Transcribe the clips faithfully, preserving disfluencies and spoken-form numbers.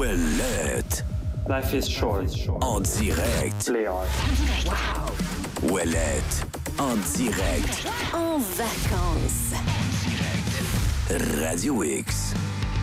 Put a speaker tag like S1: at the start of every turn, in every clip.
S1: Ouellette.
S2: Life is short.
S1: En direct.
S2: Play hard.
S1: Wow. Ouellette. En direct.
S3: En vacances.
S1: Radio X.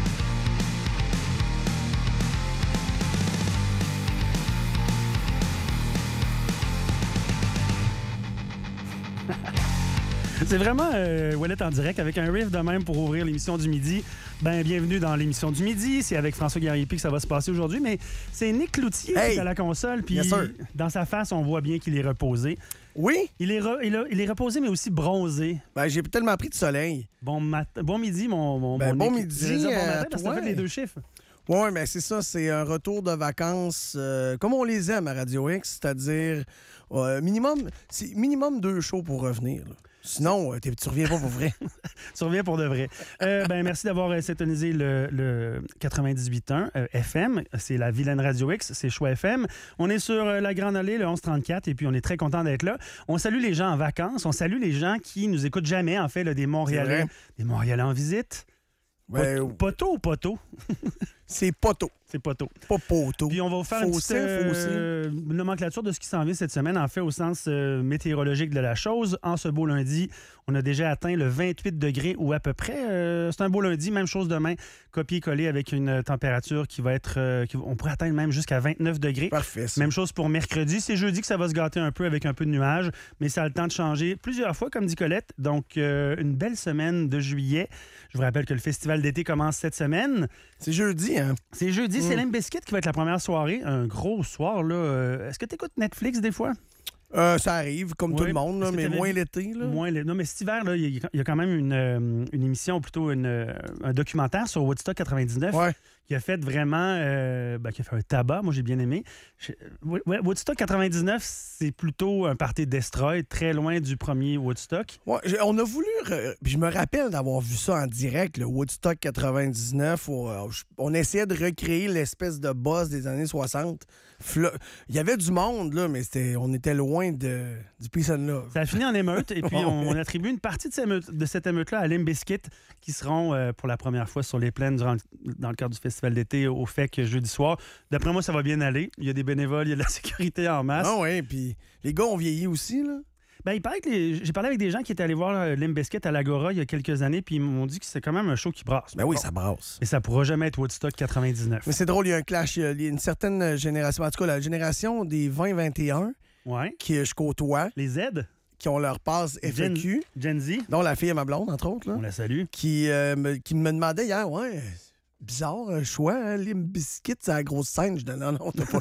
S4: C'est vraiment euh, Ouellette en direct avec un riff de même pour ouvrir l'émission du midi. Ben, bienvenue dans l'émission du midi. C'est avec François Guerrier-Pi que ça va se passer aujourd'hui, mais c'est Nick Cloutier
S5: Hey!
S4: qui est à la console. Puis
S5: Yes, sir.
S4: dans sa face, on voit bien qu'il est reposé.
S5: Oui?
S4: Il est, re- il, a- il est reposé, mais aussi bronzé.
S5: Ben, j'ai tellement pris de soleil.
S4: Bon, mat- bon midi, mon, mon,
S5: Ben,
S4: mon
S5: bon
S4: Nick.
S5: midi,
S4: Je vais dire bon
S5: euh,
S4: matin parce que ça
S5: toi.
S4: fait les deux chiffres.
S5: Oui, mais c'est ça, c'est un retour de vacances euh, comme on les aime à Radio X, c'est-à-dire euh, minimum, c'est minimum deux shows pour revenir. Là. Sinon, euh, t'es- tu reviens pas pour vrai.
S4: Tu reviens pour de vrai. Euh, ben, merci d'avoir euh, syntonisé le, le quatre-vingt-dix-huit point un euh, F M. C'est la vilaine Radio X, c'est Choix F M. On est sur euh, la Grande Allée, le onze trente-quatre, et puis on est très content d'être là. On salue les gens en vacances. On salue les gens qui nous écoutent jamais, en fait, là, des Montréalais.
S5: vrai.
S4: Des Montréalais en visite.
S5: Ben,
S4: Pot- Poteau ou poteau?
S5: c'est poteau,
S4: C'est poteau.
S5: pas poteau.
S4: Puis on va vous faire une petite
S5: Fossé,
S4: euh, nomenclature de ce qui s'en vient cette semaine, en fait, au sens euh, météorologique de la chose. En ce beau lundi, on a déjà atteint le vingt-huit degrés ou à peu près. Euh, c'est un beau lundi, même chose demain, copier-coller avec une température qui va être... euh, qui- on pourrait atteindre même jusqu'à vingt-neuf degrés.
S5: Parfait, ça.
S4: Même chose pour mercredi. C'est jeudi que ça va se gâter un peu avec un peu de nuages, mais ça a le temps de changer plusieurs fois, comme dit Colette. Donc, euh, une belle semaine de juillet. Je vous rappelle que le festival d'été commence cette semaine.
S5: C'est jeudi, hein?
S4: C'est jeudi, c'est
S5: Mm.
S4: Limp Bizkit qui va être la première soirée. Un gros soir, là. Euh, Est-ce que tu écoutes Netflix des fois?
S5: Euh, ça arrive, comme
S4: Oui.
S5: tout le monde, là,
S4: Est-ce que
S5: mais
S4: t'avais
S5: moins
S4: vu-
S5: l'été. Là.
S4: Moins le- Non, mais cet hiver, là, il y, a- il y a quand même une, euh, une émission, ou plutôt une, euh, un documentaire sur Woodstock quatre-vingt-dix-neuf
S5: Ouais.
S4: qui a fait vraiment... euh, ben, qui a fait un tabac. Moi, j'ai bien aimé. Je- ouais, Woodstock quatre-vingt-dix-neuf, c'est plutôt un party destroy, très loin du premier Woodstock.
S5: Ouais, j'ai- on a voulu. re- puis je me rappelle d'avoir vu ça en direct, le Woodstock quatre-vingt-dix-neuf, où euh, je- on essayait de recréer l'espèce de buzz des années soixante. Fla- Il y avait du monde, là, mais c'était, on était loin de, du peace and love.
S4: Ça a fini en émeute et puis
S5: Ouais.
S4: on, on attribue une partie de, cette émeute- de cette émeute-là à Limp Bizkit qui seront euh, pour la première fois sur les plaines durant, dans le cadre du festival d'été au F E C jeudi soir. D'après moi, ça va bien aller. Il y a des bénévoles, il y a de la sécurité en masse.
S5: Ah ouais, puis les gars ont vieilli aussi, là.
S4: Ben, il paraît que les- j'ai parlé avec des gens qui étaient allés voir euh, Limp Bizkit à l'Agora il y a quelques années puis ils m'ont dit que c'est quand même un show qui brasse.
S5: Ben oui,
S4: Bon.
S5: ça brasse.
S4: Et ça pourra jamais être Woodstock quatre-vingt-dix-neuf.
S5: Mais c'est drôle, il y a un clash. Il y a- il y a une certaine génération, en tout cas, la génération des vingt vingt et un
S4: Ouais.
S5: qui je côtoie,
S4: Les Z,
S5: qui ont leur passe F A Q,
S4: Gen, Gen Z,
S5: dont la fille à ma blonde, entre autres, là,
S4: on la salue.
S5: qui, euh, me, qui me demandait hier, ouais, bizarre un choix, hein, Limp Bizkit, c'est la grosse scène. Je dis, non, non, t'as pas.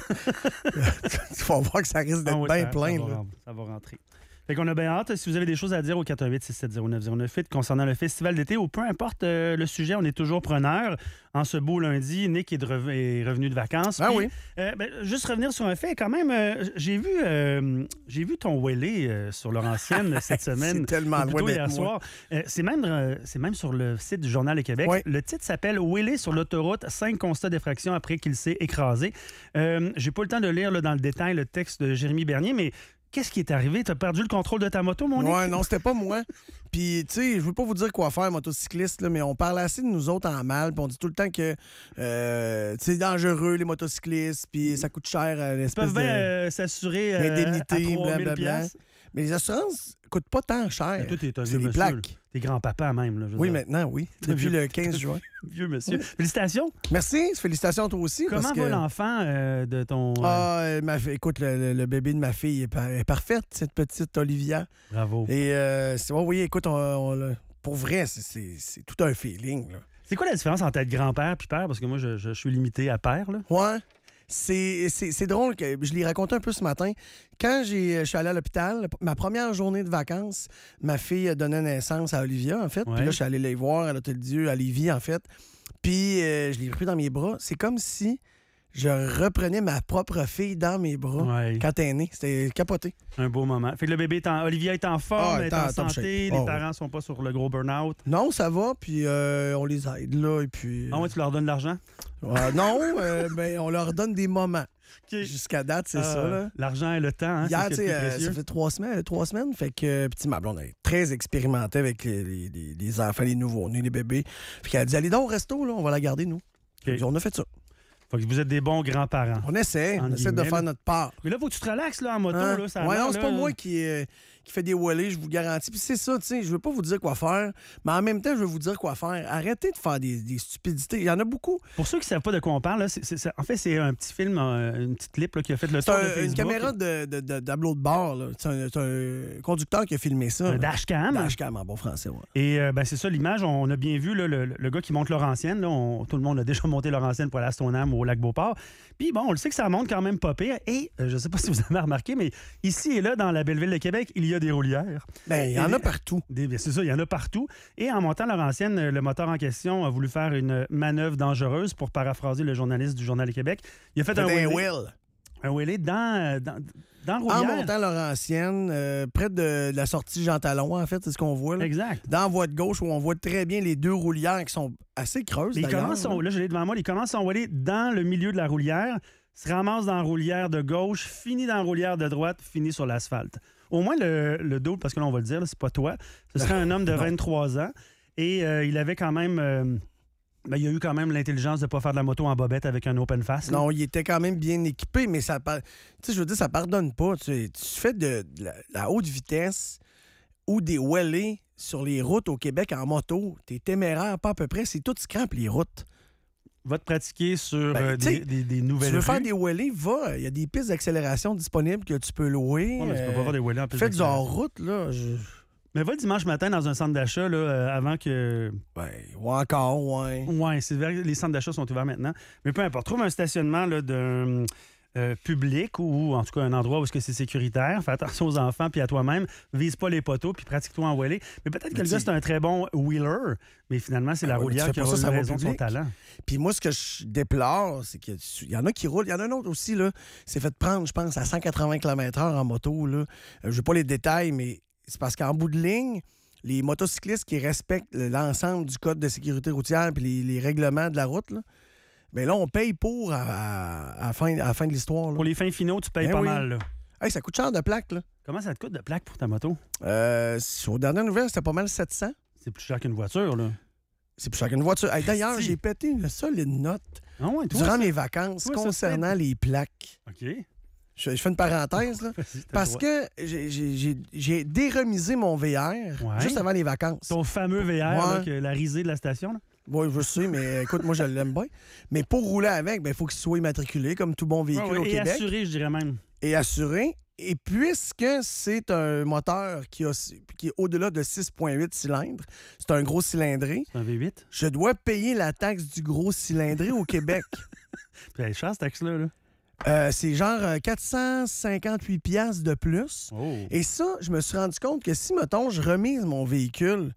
S5: Tu vas voir que ça risque d'être
S4: Ah oui,
S5: bien
S4: ça-
S5: plein.
S4: Ça va,
S5: là.
S4: rem- ça va rentrer. Fait qu'on a bien hâte. Si vous avez des choses à dire au quatre un huit six sept zéro neuf zéro neuf huit concernant le festival d'été ou peu importe euh, le sujet, on est toujours preneur. En ce beau lundi, Nick est, de rev- est revenu de vacances.
S5: Ah
S4: Puis,
S5: oui.
S4: euh, ben, juste revenir sur un fait, quand même, euh, j'ai vu, euh, j'ai vu ton Wellé euh, sur Laurentienne cette semaine.
S5: C'est tellement
S4: ou plutôt
S5: loin d'être
S4: hier
S5: moi.
S4: soir. Euh, c'est, même, euh, c'est même sur le site du Journal de Québec.
S5: Ouais.
S4: Le titre s'appelle Wellé sur l'autoroute, cinq constats d'effraction après qu'il s'est écrasé. Euh, j'ai pas le temps de lire là, dans le détail le texte de Jérémy Bernier, mais qu'est-ce qui est arrivé? T'as perdu le contrôle de ta moto, mon Nick?
S5: Ouais, non, c'était pas moi. Puis, tu sais, je veux pas vous dire quoi faire, motocycliste, là, mais on parle assez de nous autres en mal, puis on dit tout le temps que euh, c'est dangereux, les motocyclistes, puis ça coûte cher à
S4: Ils
S5: l'espèce
S4: peuvent
S5: de...
S4: bien euh, s'assurer euh,
S5: l'indemnité,
S4: à trois mille
S5: blablabla.
S4: piastres.
S5: Mais les assurances coûtent pas tant cher.
S4: Mais toi, t'es un
S5: C'est
S4: vieux
S5: des
S4: monsieur.
S5: plaques.
S4: là. T'es grand-papa même. Là, je veux
S5: Oui,
S4: dire.
S5: maintenant, oui.
S4: T'es
S5: Depuis
S4: vieux-
S5: le quinze juin.
S4: Vieux monsieur. Félicitations.
S5: Merci, félicitations à toi aussi.
S4: Comment
S5: parce
S4: va
S5: que...
S4: l'enfant euh, de ton... euh,
S5: Ah, euh, ma fi- écoute, le, le- le bébé de ma fille est, par- est parfaite, cette petite Olivia.
S4: Bravo.
S5: Et, euh, c'est- ouais, oui, écoute, on, on l'a- pour vrai, c'est- c'est c'est tout un feeling, là.
S4: C'est quoi la différence entre être grand-père et père? Parce que moi, je, je suis limité à père. Là.
S5: Ouais. C'est c'est- c'est drôle que je l'ai raconté un peu ce matin. Quand j'ai- je suis allé à l'hôpital, ma première journée de vacances, ma fille donnait naissance à Olivia, en fait.
S4: Ouais.
S5: Puis là, je suis allé les voir à l'Hôtel-Dieu, à Lévis, en fait. Puis euh, je l'ai pris dans mes bras. C'est comme si je reprenais ma propre fille dans mes bras
S4: Ouais.
S5: quand elle est née. C'était capoté.
S4: Un beau moment. Fait que le bébé est en... Olivia est en forme,
S5: Ah,
S4: elle est
S5: elle est
S4: en
S5: en top
S4: santé,
S5: shape.
S4: les
S5: Oh,
S4: parents sont pas sur le gros burn-out.
S5: Non, ça va, puis euh, on les aide, là, et puis...
S4: Ah ouais, tu leur donnes de l'argent?
S5: Ouais, non, euh, ben, on leur donne des moments.
S4: OK.
S5: Jusqu'à date, c'est
S4: Ah,
S5: ça, là.
S4: L'argent et le temps, hein,
S5: Hier,
S4: c'est ce
S5: tu
S4: qui est
S5: sais,
S4: le plus
S5: euh,
S4: précieux.
S5: ça fait trois semaines, trois semaines, fait que, petit ma blonde, elle est très expérimentée avec les, les- les- les enfants, les nouveaux-nés, les bébés. Fait qu'elle a dit, allez donc au resto, là, on va la garder, nous. Fait que On a fait ça.
S4: Fait que vous êtes des bons grands-parents.
S5: On essaie. On essaie de faire notre part.
S4: Mais là, faut que tu te relaxes là, en moto.
S5: Hein?
S4: Là, ça
S5: ouais,
S4: va,
S5: non, c'est
S4: là,
S5: pas
S4: là.
S5: moi qui, euh, qui fait des wallets, je vous garantis. Puis c'est ça, tu sais, je veux pas vous dire quoi faire, mais en même temps, je veux vous dire quoi faire. Arrêtez de faire des, des stupidités. Il y en a beaucoup.
S4: Pour ceux qui savent pas de quoi on parle, là, c'est, c'est, c'est- en fait, c'est un petit film, euh, une petite clip là, qui a fait le
S5: C'est
S4: tour de
S5: un-
S4: Facebook.
S5: une caméra de, de, de, d'ableau de bord. là. C'est un, c'est un conducteur qui a filmé ça.
S4: Un
S5: là.
S4: dashcam.
S5: Dashcam en bon français, ouais.
S4: Et euh, ben, c'est ça, l'image, on a bien vu là, le, le gars qui monte Laurentienne. Là, on- tout le monde a déjà monté Laurentienne pour aller à Stoneham ou au Lac-Beauport. Puis bon, on le sait que ça monte quand même pas pire. Et euh, je sais pas si vous avez remarqué, mais ici et là, dans la belle ville de Québec, il y a des roulières.
S5: Ben, il y en
S4: Et-
S5: a partout.
S4: Des- bien, c'est ça, il y en a partout. Et en montant Laurentienne, euh, le moteur en question a voulu faire une manœuvre dangereuse, pour paraphraser le journaliste du Journal de Québec. Il a fait un
S5: C'est un
S4: wheelie,
S5: Will.
S4: un wheelie dans, euh, dans, dans
S5: En
S4: Roulière.
S5: montant Laurentienne, euh, près de la sortie Jean Talon, en fait, c'est ce qu'on voit. Là.
S4: Exact.
S5: Dans la voie de gauche, où on voit très bien les deux roulières qui sont assez creuses.
S4: Mais il
S5: d'ailleurs,
S4: commence son, là, je l'ai devant moi, il commence son wheelie dans le milieu de la roulière, se ramasse dans la roulière de gauche, finit dans la roulière de droite, finit sur l'asphalte. Au moins, le, le dos, parce que là, on va le dire, là, c'est pas toi, ce serait un homme de
S5: Non.
S4: vingt-trois ans. Et euh, il avait quand même... euh, ben, il a eu quand même l'intelligence de ne pas faire de la moto en bobette avec un open face. là.
S5: Non, il était quand même bien équipé, mais ça par- tu sais, je veux dire, ça pardonne pas. Tu, sais, tu fais de, de la, la haute vitesse ou des wheelies sur les routes au Québec en moto. T'es téméraire, pas à peu près. C'est tout scrap, les routes.
S4: Va te pratiquer sur
S5: Ben,
S4: euh,
S5: tu sais,
S4: des, des, des
S5: Tu
S4: nouvelles
S5: veux faire
S4: rues.
S5: des wheelies, va. Il y a des pistes d'accélération disponibles que tu peux louer.
S4: Ouais, mais tu peux
S5: Euh,
S4: pas faire des wheelies en plus
S5: fais du
S4: d'accélération.
S5: hors-route, là. Je...
S4: Mais va le dimanche matin dans un centre d'achat là, euh, avant que...
S5: Ben, ou encore, ouais.
S4: Ouais, c'est vrai, les centres d'achat sont ouverts maintenant. Mais peu importe, trouve un stationnement là, d'un euh, public ou en tout cas un endroit où est-ce que c'est sécuritaire. Fais attention aux enfants puis à toi-même. Vise pas les poteaux puis pratique-toi en wheelie. Mais peut-être que
S5: Mais
S4: le gars,
S5: tu-
S4: c'est un très bon wheeler, mais finalement, c'est la
S5: Ah ouais, mais tu
S4: roulière
S5: fais
S4: qui
S5: pas
S4: a
S5: ça, ça va au
S4: raison de son
S5: public.
S4: talent.
S5: Puis moi, ce que je déplore, c'est qu'il y en a qui roulent. Il y en a un autre aussi, là. C'est fait prendre, je pense, à cent quatre-vingts kilomètres heure en moto, là. Euh, je veux pas les détails, mais c'est parce qu'en bout de ligne, les motocyclistes qui respectent l'ensemble du code de sécurité routière puis les, les règlements de la route, là, bien là, on paye pour à, à- à la, fin, à la fin de l'histoire. là.
S4: Pour les fins finaux, tu payes
S5: Ben
S4: pas
S5: oui.
S4: mal. Là.
S5: Hey, ça coûte cher de plaque, là.
S4: Comment ça te coûte de plaque pour ta moto?
S5: Euh, aux dernières nouvelles, c'était pas mal sept cents.
S4: C'est plus cher qu'une voiture, là.
S5: C'est plus cher qu'une voiture. Hey, d'ailleurs,
S4: Si.
S5: j'ai pété une solide note
S4: Ah ouais, toi,
S5: durant
S4: ça-
S5: mes vacances
S4: toi, ça,
S5: concernant les plaques.
S4: OK.
S5: Je, je fais une parenthèse, là.
S4: Vas-y, t'as
S5: Parce
S4: le droit.
S5: que j'ai- j'ai j'ai- j'ai déremisé mon V R
S4: Ouais.
S5: juste avant les vacances.
S4: Ton fameux V R, là,
S5: Ouais.
S4: que la risée de la station, là.
S5: Oui, je sais, mais écoute, moi, je l'aime bien. Mais pour rouler avec, il faut qu'il soit immatriculé, comme tout bon véhicule
S4: Ouais, ouais,
S5: au
S4: et
S5: Québec.
S4: assuré, je dirais même.
S5: Et assuré. Et puisque c'est un moteur qui, a, qui est au-delà de six virgule huit cylindres, c'est un gros cylindré,
S4: C'est un V huit.
S5: je dois payer la taxe du gros cylindré au Québec.
S4: Puis elle est chère, cette taxe-là. Là.
S5: Euh, c'est genre euh, quatre cent cinquante-huit piastres de plus.
S4: Oh.
S5: Et ça, je me suis rendu compte que si, mettons, je remise mon véhicule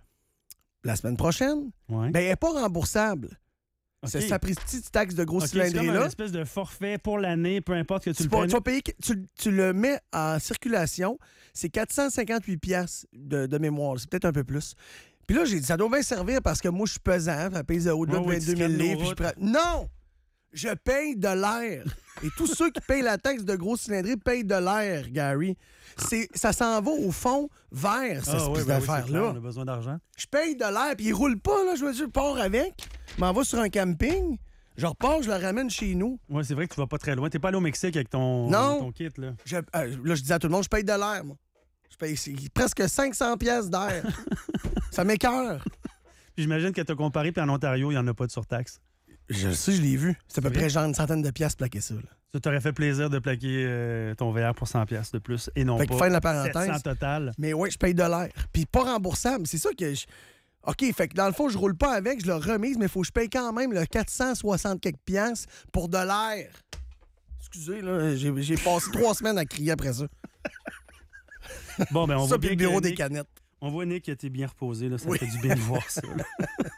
S5: la semaine prochaine,
S4: Ouais.
S5: ben, elle n'est pas remboursable.
S4: OK.
S5: C'est sa petite taxe de gros
S4: OK, c'est comme une
S5: cylindré-là.
S4: espèce de forfait pour l'année, peu importe que tu
S5: Tu,
S4: le
S5: vas-
S4: prennes.
S5: tu vas payer, tu, tu le mets en circulation, c'est quatre cent cinquante-huit piastres de, de mémoire. C'est peut-être un peu plus. Puis là, j'ai dit, ça doit bien servir parce que moi, je suis pesant, ça pèse au-delà
S4: Ouais,
S5: de
S4: ouais,
S5: vingt-deux
S4: tu
S5: mille
S4: scannes nos
S5: livres. puis je
S4: routes.
S5: prends- Non! Je paye de l'air. Et tous ceux qui payent la taxe de gros cylindré payent de l'air, Gary. C'est, ça s'en va au fond vers cette
S4: Ah, ouais,
S5: espèce
S4: ben oui, c'est clair,
S5: d'affaire-là.
S4: on a besoin d'argent.
S5: Je paye de l'air, puis il roule pas, là. Je veux dire, je pars avec, je m'en vais sur un camping, je repars, je le ramène chez nous.
S4: Oui, c'est vrai que tu vas pas très loin. T'es pas allé au Mexique avec ton,
S5: Non.
S4: ton kit, là.
S5: Je- euh, là, je disais à tout le monde, je paye de l'air, moi. Je paye c'est presque cinq cents piastres d'air. Ça m'écoeure.
S4: Puis j'imagine que t'as comparé, puis en Ontario, il n'y en a pas de surtaxe.
S5: Je sais, je l'ai vu. C'est à peu
S4: vrai?
S5: près genre une centaine de piastres plaquer ça. Là.
S4: Ça t'aurait fait plaisir de plaquer euh, ton V R pour cent piastres de plus et non
S5: Fait que
S4: pas
S5: fin de la parenthèse.
S4: sept cents total.
S5: Mais oui, je paye de l'air. Puis pas remboursable. C'est ça que je... OK, fait que dans le fond, je roule pas avec, je le remise, mais il faut que je paye quand même le quatre cent soixante quelques piastres pour de l'air. Excusez, là, j'ai, j'ai passé trois semaines à crier après ça.
S4: Bon, ben on
S5: ça,
S4: voit
S5: puis
S4: bien
S5: le bureau
S4: que
S5: des
S4: Nick-
S5: canettes.
S4: On voit, Nick, que t'es bien reposé. Là. Ça
S5: Oui.
S4: fait du bien de voir ça. là.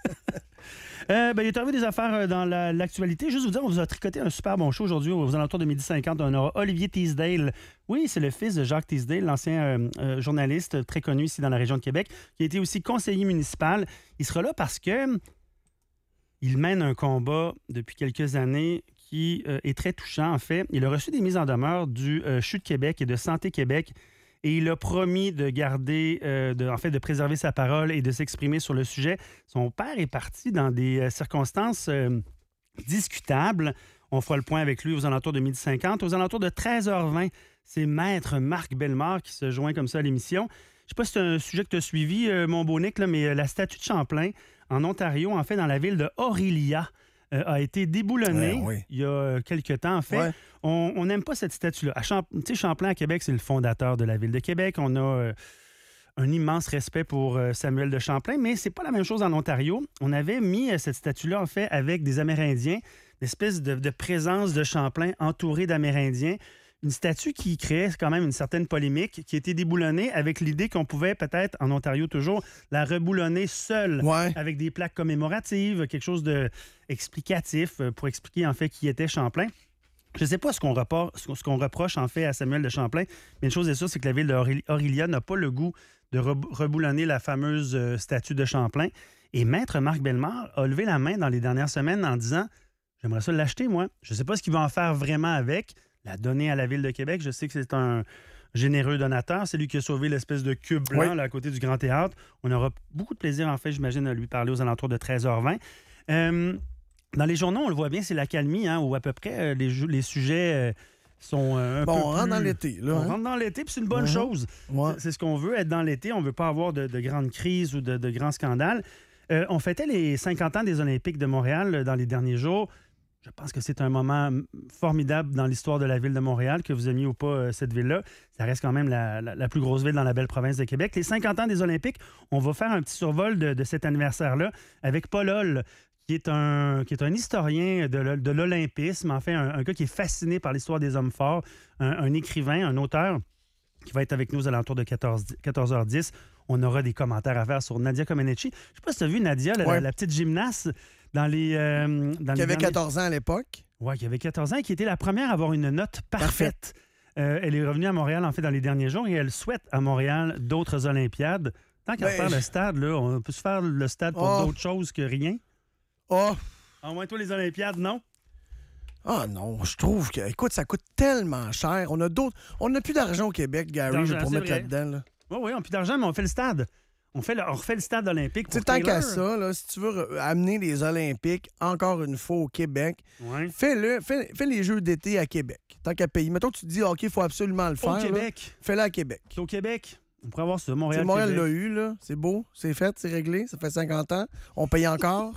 S4: Euh, ben, il est arrivé des affaires euh, dans la- l'actualité. Juste vous dire, on vous a tricoté un super bon show aujourd'hui aux alentours de midi cinquante. On aura Olivier Teasdale. Oui, c'est le fils de Jacques Teasdale, l'ancien euh, euh, journaliste très connu ici dans la région de Québec, qui a été aussi conseiller municipal. Il sera là parce que il mène un combat depuis quelques années qui euh, est très touchant, en fait. Il a reçu des mises en demeure du euh, C H U de Québec et de Santé Québec. Et il a promis de garder, euh, de, en fait, de préserver sa parole et de s'exprimer sur le sujet. Son père est parti dans des euh, circonstances euh, discutables On fera le point avec lui aux alentours de midi cinquante. Aux alentours de treize heures vingt, c'est Maître Marc Bellemare qui se joint comme ça à l'émission. Je ne sais pas si c'est un sujet que tu as suivi, euh, mon beau Nick, là, mais euh, la statue de Champlain en Ontario, en fait, dans la ville de Orillia, euh, a été déboulonnée
S5: ouais, oui.
S4: il y a quelques temps, en fait.
S5: Ouais.
S4: On n'aime pas cette statue-là. À Champ- tu sais, Champlain, à Québec, c'est le fondateur de la ville de Québec. On a euh, un immense respect pour euh, Samuel de Champlain, mais c'est pas la même chose en Ontario. On avait mis euh, cette statue-là, en fait, avec des Amérindiens, une espèce de, de présence de Champlain entouré d'Amérindiens. Une statue qui créait quand même une certaine polémique, qui a été déboulonnée avec l'idée qu'on pouvait peut-être, en Ontario toujours, la reboulonner seule,
S5: Ouais.
S4: avec des plaques commémoratives, quelque chose d'explicatif pour expliquer en fait qui était Champlain. Je ne sais pas ce qu'on, repor- ce qu'on reproche en fait à Samuel de Champlain, mais une chose est sûre, c'est que la ville d'Orillia n'a pas le goût de re- reboulonner la fameuse euh, statue de Champlain. Et Maître Marc Bellemare a levé la main dans les dernières semaines en disant « J'aimerais ça l'acheter, moi. Je ne sais pas ce qu'il va en faire vraiment avec. » La donner à la Ville de Québec. Je sais que c'est un généreux donateur. C'est lui qui a sauvé l'espèce de cube blanc
S5: oui.
S4: là, à côté du Grand Théâtre. On aura beaucoup de plaisir, en fait, j'imagine, à lui parler aux alentours de treize heures vingt. Euh, dans les journaux, on le voit bien, c'est l'accalmie, hein, où à peu près euh, les, ju- les sujets euh, sont euh, un
S5: Bon,
S4: peu
S5: on rentre
S4: plus...
S5: dans l'été, là.
S4: On
S5: hein?
S4: rentre dans l'été, puis c'est une bonne
S5: Mhm.
S4: chose.
S5: Ouais.
S4: C'est, c'est ce qu'on veut, être dans l'été. On ne veut pas avoir de, de grandes crises ou de, de grands scandales. Euh, on fêtait les cinquante ans des Olympiques de Montréal euh, dans les derniers jours. Je pense que c'est un moment formidable dans l'histoire de la ville de Montréal, que vous aimiez ou pas euh, cette ville-là. Ça reste quand même la, la- la plus grosse ville dans la belle province de Québec. Les cinquante ans des Olympiques, on va faire un petit survol de, de cet anniversaire-là avec Paul Holl, qui est un, qui est un historien de, l'o- de l'olympisme, en fait, un, un gars qui est fasciné par l'histoire des hommes forts, un, un écrivain, un auteur qui va être avec nous aux alentours de quatorze heures dix. On aura des commentaires à faire sur Nadia Comaneci. Je ne sais pas si tu as vu Nadia, la,
S5: Ouais.
S4: la- la petite gymnaste, dans les... euh, dans
S5: Qui
S4: les
S5: avait
S4: derniers-
S5: quatorze ans à l'époque.
S4: Oui, qui avait quatorze ans et qui était la première à avoir une note parfaite. Euh, elle est revenue à Montréal, en fait, dans les derniers jours et elle souhaite à Montréal d'autres Olympiades. Tant qu'à
S5: Ben,
S4: faire
S5: je-
S4: le stade, là, on peut se faire le stade pour
S5: Oh.
S4: d'autres choses que rien.
S5: Oh,
S4: En moins, toi, les Olympiades, non?
S5: ah non, je trouve que, écoute, ça coûte tellement cher. On a d'autres. On n'a plus d'argent au Québec, Gary,
S4: D'argent,
S5: pour
S4: c'est
S5: mettre
S4: vrai.
S5: là-dedans. Là.
S4: Oui, oui, on n'a plus d'argent, mais on fait le stade. On, fait le- on refait le stade olympique
S5: Tu sais,
S4: pour
S5: tant qu'à
S4: Taylor.
S5: ça, là, si tu veux re- amener les Olympiques encore une fois au Québec,
S4: Ouais.
S5: fais-le, fais, fais les Jeux d'été à Québec. Tant qu'à payer. Mettons que tu te dis, OK, il faut absolument le faire.
S4: Au
S5: là,
S4: Québec.
S5: fais-le à Québec.
S4: C'est au Québec. On pourrait avoir ça,
S5: Tu sais,
S4: Montréal,
S5: Montréal
S4: Québec.
S5: l'a eu, là. C'est beau, c'est fait, c'est réglé. Ça fait cinquante ans. On paye encore.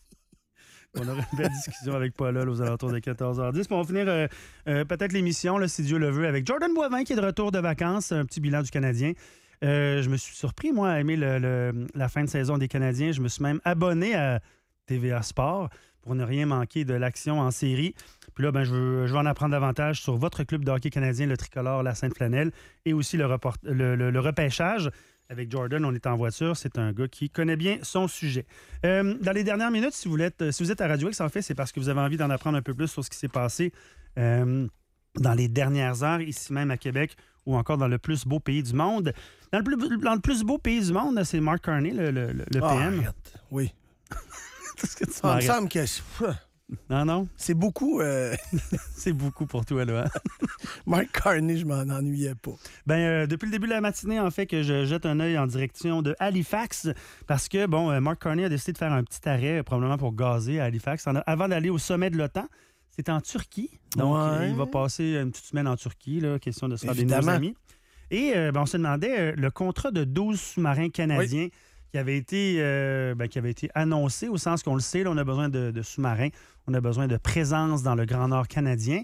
S4: On aura une belle discussion avec Paul Holl aux alentours de quatorze heures dix. Puis on va finir euh, euh, peut-être l'émission, là, si Dieu le veut, avec Jordan Boivin qui est de retour de vacances. Un petit bilan du Canadien. Euh, je me suis surpris, moi, à aimer le- le- la fin de saison des Canadiens. Je me suis même abonné à T V A Sport pour ne rien manquer de l'action en série. Puis là, ben, je, veux, je veux en apprendre davantage sur votre club de hockey canadien, le Tricolore, la Sainte-Flanelle, et aussi le, report- le, le- le repêchage. Avec Jordan, on est en voiture. C'est un gars qui connaît bien son sujet. Euh, dans les dernières minutes, si vous êtes, si vous êtes à Radio X, en fait, c'est parce que vous avez envie d'en apprendre un peu plus sur ce qui s'est passé euh, dans les dernières heures, ici même à Québec, ou encore dans le plus beau pays du monde. Dans le plus, dans le plus beau pays du monde, c'est Mark Carney, le, le- le
S5: Ah,
S4: P M.
S5: arrête. Oui.
S4: Qu'est-ce que tu
S5: Ah, il me
S4: m'arrêtes?
S5: semble que
S4: Non, non,
S5: c'est beaucoup. euh,
S4: c'est beaucoup pour toi, là. hein?
S5: Mark Carney, je m'en ennuyais pas.
S4: Ben, euh, depuis le début de la matinée, en fait, que je jette un œil en direction de Halifax, parce que, bon, euh, Mark Carney a décidé de faire un petit arrêt, euh, probablement pour gazer à Halifax, en a- avant d'aller au sommet de l'OTAN. C'est en Turquie. Donc,
S5: Ouais.
S4: euh, il va passer une petite semaine en Turquie, là, question de se faire des
S5: Évidemment.
S4: nouveaux amis. Et euh, ben, on se demandait euh, le contrat de douze sous-marins canadiens qui avait été, euh, ben, qui avait été annoncé, au sens qu'on le sait, là, on a besoin de, de sous-marins, on a besoin de présence dans le Grand Nord canadien.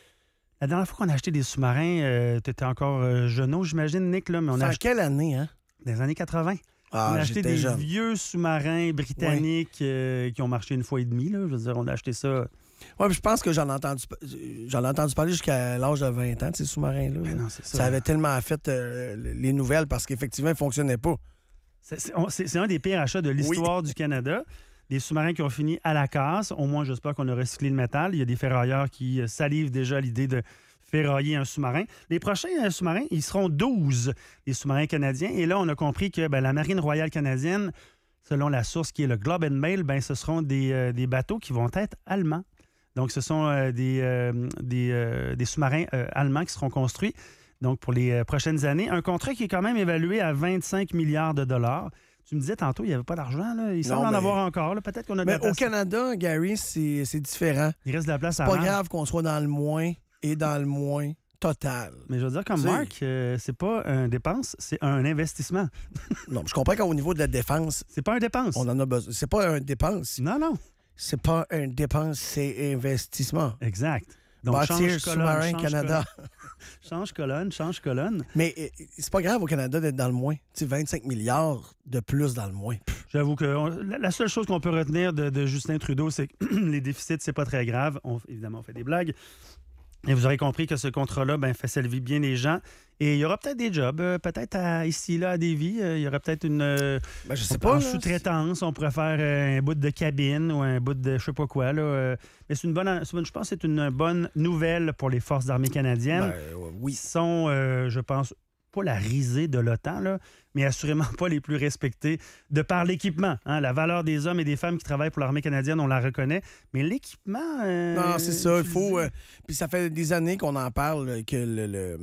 S4: La dernière fois qu'on a acheté des sous-marins, tu étais encore euh, jeune, j'imagine, Nick, là, mais on
S5: C'est
S4: a
S5: en
S4: acheté
S5: quelle année, hein?
S4: dans les années quatre-vingt.
S5: Ah,
S4: on a acheté
S5: j'étais
S4: des
S5: jeune.
S4: vieux sous-marins britanniques euh, qui ont marché une fois et demie. Là. Je veux dire, on a acheté ça.
S5: Ouais, puis je pense que j'en ai entendu, j'en ai entendu parler jusqu'à l'âge de vingt ans, de ces sous-marins-là.
S4: Mais
S5: là.
S4: non, c'est ça.
S5: Ça avait tellement fait euh, les nouvelles parce qu'effectivement, ils ne fonctionnaient pas.
S4: C'est, c'est- on- c'est- c'est un des pires achats de l'histoire du Canada. Des sous-marins qui ont fini à la casse. Au moins, j'espère qu'on a recyclé le métal. Il y a des ferrailleurs qui euh, salivent déjà à l'idée de ferrailler un sous-marin. Les prochains euh, sous-marins, ils seront douze, les sous-marins canadiens. Et là, on a compris que ben, la Marine royale canadienne, selon la source qui est le Globe and Mail, ben, ce seront des, euh, des bateaux qui vont être allemands. Donc, ce sont euh, des, euh, des, euh, des sous-marins euh, allemands qui seront construits donc pour les euh, prochaines années. Un contrat qui est quand même évalué à vingt-cinq milliards de dollars. Tu me disais tantôt, il n'y avait pas d'argent. Là. Il semble
S5: Non,
S4: en
S5: mais-
S4: avoir encore. Là. Peut-être qu'on a de
S5: Mais
S4: la
S5: au
S4: place.
S5: Canada, Gary, c'est c'est différent.
S4: Il reste de la place
S5: C'est
S4: à
S5: pas
S4: marge.
S5: grave qu'on soit dans le moins et dans le moins total.
S4: Mais je veux dire, comme
S5: Tu sais-
S4: Marc, euh, c'est pas un dépense, c'est un investissement.
S5: Non, je comprends qu'au niveau de la défense,
S4: C'est pas un dépense.
S5: on en a besoin. C'est pas un dépense.
S4: Non, non.
S5: C'est pas un dépense, c'est investissement.
S4: Exact. Donc,
S5: Bâtir
S4: change colonne,
S5: sous-marin
S4: change
S5: Canada.
S4: colonne. Change colonne, change colonne.
S5: Mais euh, c'est pas grave au Canada d'être dans le moins. Tu sais, vingt-cinq milliards de plus dans le moins. Pff,
S4: J'avoue que on- la, la seule chose qu'on peut retenir de, de Justin Trudeau, c'est que les déficits, c'est pas très grave. On, évidemment, on fait des blagues. Et vous aurez compris que ce contrat-là ben, fait s'élever bien les gens. Et il y aura peut-être des jobs, euh, peut-être à- ici, là, à Davie. euh, il y aura peut-être une. euh,
S5: Ben, je sais
S4: en
S5: pas. là.
S4: sous-traitance, on pourrait faire euh, un bout de cabine ou un bout de je sais pas quoi. Là, euh, mais c'est une bonne, c'est une- je pense que c'est une bonne nouvelle pour les forces armées canadiennes.
S5: Ben, euh,
S4: Ils
S5: oui.
S4: sont, euh, je pense, pas la risée de l'OTAN, là, mais assurément pas les plus respectés de par l'équipement. Hein. La valeur des hommes et des femmes qui travaillent pour l'armée canadienne, on la reconnaît. Mais l'équipement. euh,
S5: Non, c'est ça. Il
S4: tu
S5: faut.
S4: le
S5: euh, Puis ça fait des années qu'on en parle, là, que le- le-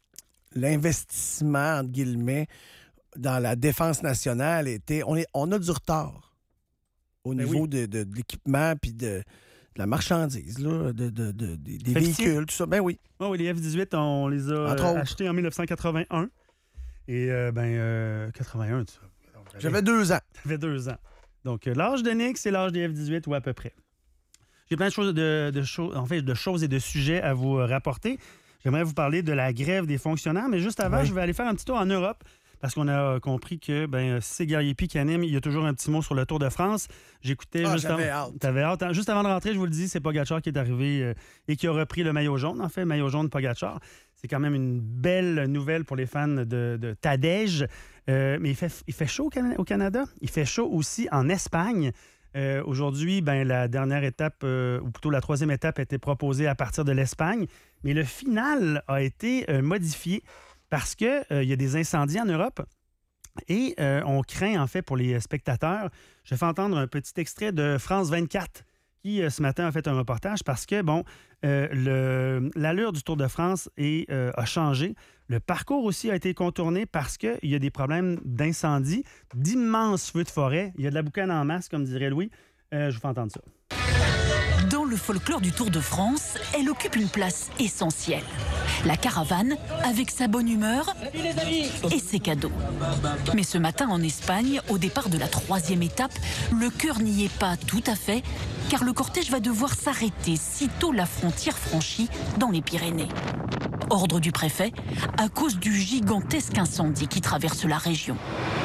S5: l'investissement, entre guillemets, dans la défense nationale était. On, est, on a du retard au
S4: Ben
S5: niveau
S4: oui.
S5: de, de- de l'équipement puis de, de la marchandise, là, de, de- de- des- des
S4: Fait que
S5: véhicules, tout ça. Ben oui.
S4: dis. Ah oui, les F dix-huit, on les a
S5: Entre
S4: euh,
S5: autres.
S4: achetés en mille neuf cent quatre-vingt-un. Et, euh, ben, euh, quatre-vingt-un, tu
S5: J'avais deux ans.
S4: Ça fait deux ans. Donc, euh, l'âge de Nick, c'est l'âge des F dix-huit ou à peu près. J'ai plein de choses, de, de choses, en fait, de choses et de sujets à vous euh, rapporter. J'aimerais vous parler de la grève des fonctionnaires, mais juste avant,
S5: Oui.
S4: je vais aller faire un petit tour en Europe parce qu'on a euh, compris que ben, si c'est Guerrier Pi qui anime, il y a toujours un petit mot sur le Tour de France. J'écoutais
S5: Ah,
S4: juste
S5: j'avais
S4: avant.
S5: hâte.
S4: T'avais hâte, hein? Juste avant de rentrer, je vous le dis, c'est Pogacar qui est arrivé euh, et qui a repris le maillot jaune. En fait, le maillot jaune Pogacar. C'est quand même une belle nouvelle pour les fans de, de Tadej. Euh, mais il fait, il fait chaud au, Can- au Canada. Il fait chaud aussi en Espagne. Euh, Aujourd'hui, ben, la dernière étape, euh, ou plutôt la troisième étape, a été proposée à partir de l'Espagne. Mais le final a été euh, modifié parce qu'il y a des incendies en Europe. Et euh, on craint, en fait, pour les spectateurs. Je fais entendre un petit extrait de France vingt-quatre qui, euh, ce matin, a fait un reportage parce que, bon, euh, le- l'allure du Tour de France est, euh, a changé. Le parcours aussi a été contourné parce qu'il y a des problèmes d'incendie, d'immenses feux de forêt. Il y a de la boucane en masse, comme dirait Louis. Euh, je vous fais entendre ça.
S2: Dans le folklore du Tour de France, elle occupe une place essentielle. La caravane, avec sa bonne humeur et ses cadeaux. Mais ce matin en Espagne, au départ de la troisième étape, le cœur n'y est pas tout à fait, car le cortège va devoir s'arrêter sitôt la frontière franchie dans les Pyrénées. Ordre du préfet, à cause du gigantesque incendie qui traverse la région.